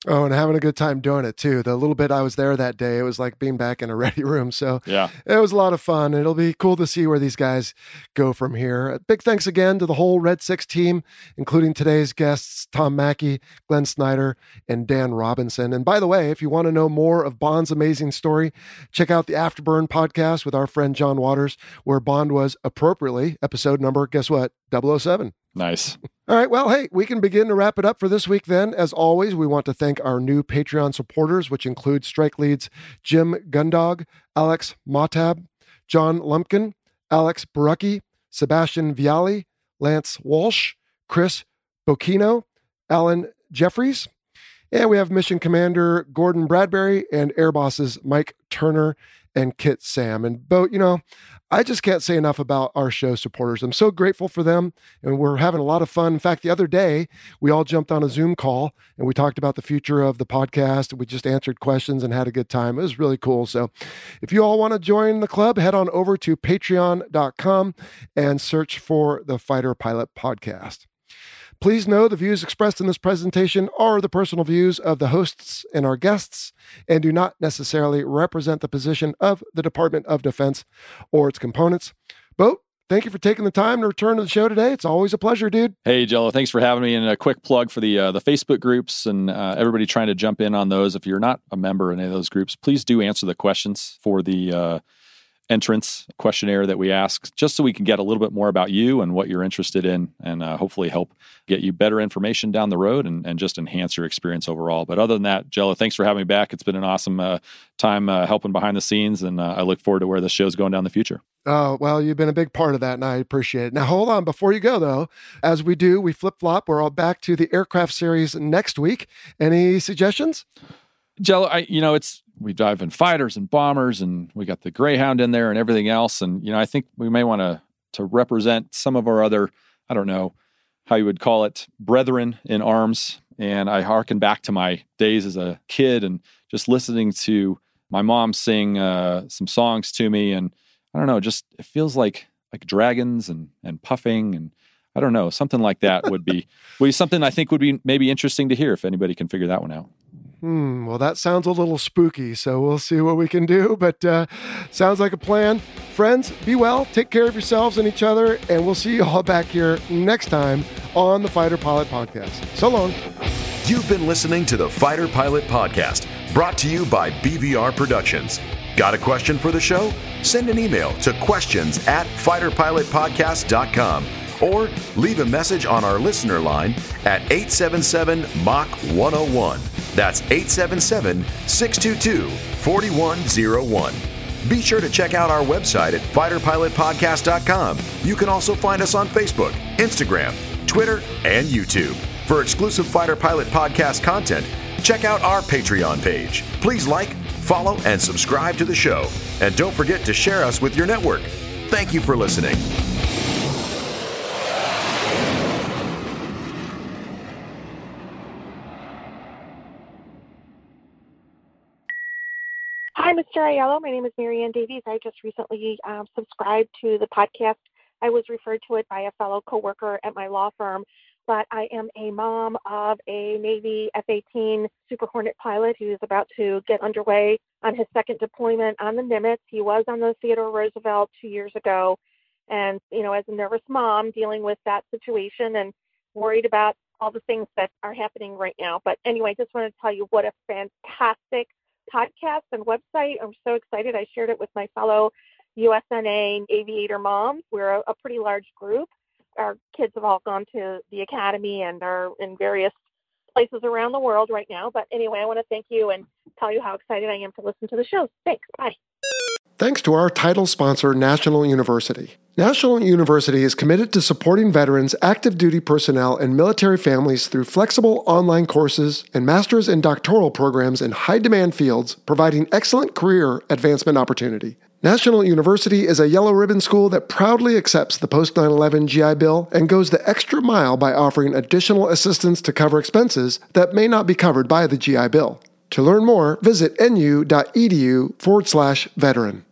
Oh, and having a good time doing it too. The little bit I was there that day, it was like being back in a ready room. So yeah, it was a lot of fun. It'll be cool to see where these guys go from here. Big thanks again to the whole Red Six team, including today's guests, Tom Mackey, Glenn Snyder, and Dan Robinson. And by the way, if you want to know more of Bond's amazing story, check out the Afterburn podcast with our friend John Waters, where Bond was appropriately episode number, guess what, double oh seven. Nice. All right. Well, hey, we can begin to wrap it up for this week then. As always, we want to thank our new Patreon supporters, which include strike leads Jim Gundog, Alex Motab, John Lumpkin, Alex Barucki, Sebastian Viali, Lance Walsh, Chris Bocchino, Alan Jeffries. And we have Mission Commander Gordon Bradbury and Air Bosses Mike Turner and Kit Sam. And Bo, you know, I just can't say enough about our show supporters. I'm so grateful for them, and we're having a lot of fun. In fact, the other day, we all jumped on a Zoom call, and we talked about the future of the podcast. We just answered questions and had a good time. It was really cool. So if you all want to join the club, head on over to patreon dot com and search for the Fighter Pilot Podcast. Please know the views expressed in this presentation are the personal views of the hosts and our guests and do not necessarily represent the position of the Department of Defense or its components. Bo, thank you for taking the time to return to the show today. It's always a pleasure, dude. Hey, Jello, thanks for having me. And a quick plug for the uh, the Facebook groups and uh, everybody trying to jump in on those. If you're not a member in any of those groups, please do answer the questions for the uh, entrance questionnaire that we ask, just so we can get a little bit more about you and what you're interested in, and uh, hopefully help get you better information down the road and, and just enhance your experience overall. But other than that, Jello, thanks for having me back. It's been an awesome uh, time uh, helping behind the scenes, and uh, I look forward to where the show's going down in the future. Oh, well, you've been a big part of that, and I appreciate it. Now, hold on. Before you go, though, as we do, we flip-flop. We're all back to the aircraft series next week. Any suggestions? Jello, I, you know, it's, we dive in fighters and bombers, and we got the Greyhound in there and everything else. And, you know, I think we may want to, to represent some of our other, I don't know how you would call it, brethren in arms. And I hearken back to my days as a kid and just listening to my mom sing uh, some songs to me. And I don't know, just, it feels like, like dragons and, and puffing, and I don't know, something like that would be, would be something I think would be maybe interesting to hear if anybody can figure that one out. Hmm, well, that sounds a little spooky, so we'll see what we can do, but uh, sounds like a plan. Friends, be well, take care of yourselves and each other, and we'll see you all back here next time on the Fighter Pilot Podcast. So long. You've been listening to the Fighter Pilot Podcast, brought to you by B V R Productions. Got a question for the show? Send an email to questions at fighter pilot podcast dot com or leave a message on our listener line at eight seven seven M A C H one oh one. That's eight seven seven, six two two, four one zero one. Be sure to check out our website at fighter pilot podcast dot com. You can also find us on Facebook, Instagram, Twitter, and YouTube. For exclusive Fighter Pilot Podcast content, check out our Patreon page. Please like, follow, and subscribe to the show. And don't forget to share us with your network. Thank you for listening. Hi, Mister Aiello. My name is Marianne Davies. I just recently um, subscribed to the podcast. I was referred to it by a fellow coworker at my law firm, but I am a mom of a Navy F eighteen Super Hornet pilot who is about to get underway on his second deployment on the Nimitz. He was on the Theodore Roosevelt two years ago. And, you know, as a nervous mom dealing with that situation and worried about all the things that are happening right now. But anyway, just wanted to tell you what a fantastic podcast and website. I'm so excited. I shared it with my fellow U S N A aviator moms. We're a, a pretty large group. Our kids have all gone to the academy and are in various places around the world right now. But anyway, I want to thank you and tell you how excited I am to listen to the show. Thanks. Bye. Thanks to our title sponsor, National University. National University is committed to supporting veterans, active duty personnel, and military families through flexible online courses and master's and doctoral programs in high-demand fields, providing excellent career advancement opportunity. National University is a yellow ribbon school that proudly accepts the post nine eleven G I Bill and goes the extra mile by offering additional assistance to cover expenses that may not be covered by the G I Bill. To learn more, visit nu.edu forward slash veteran.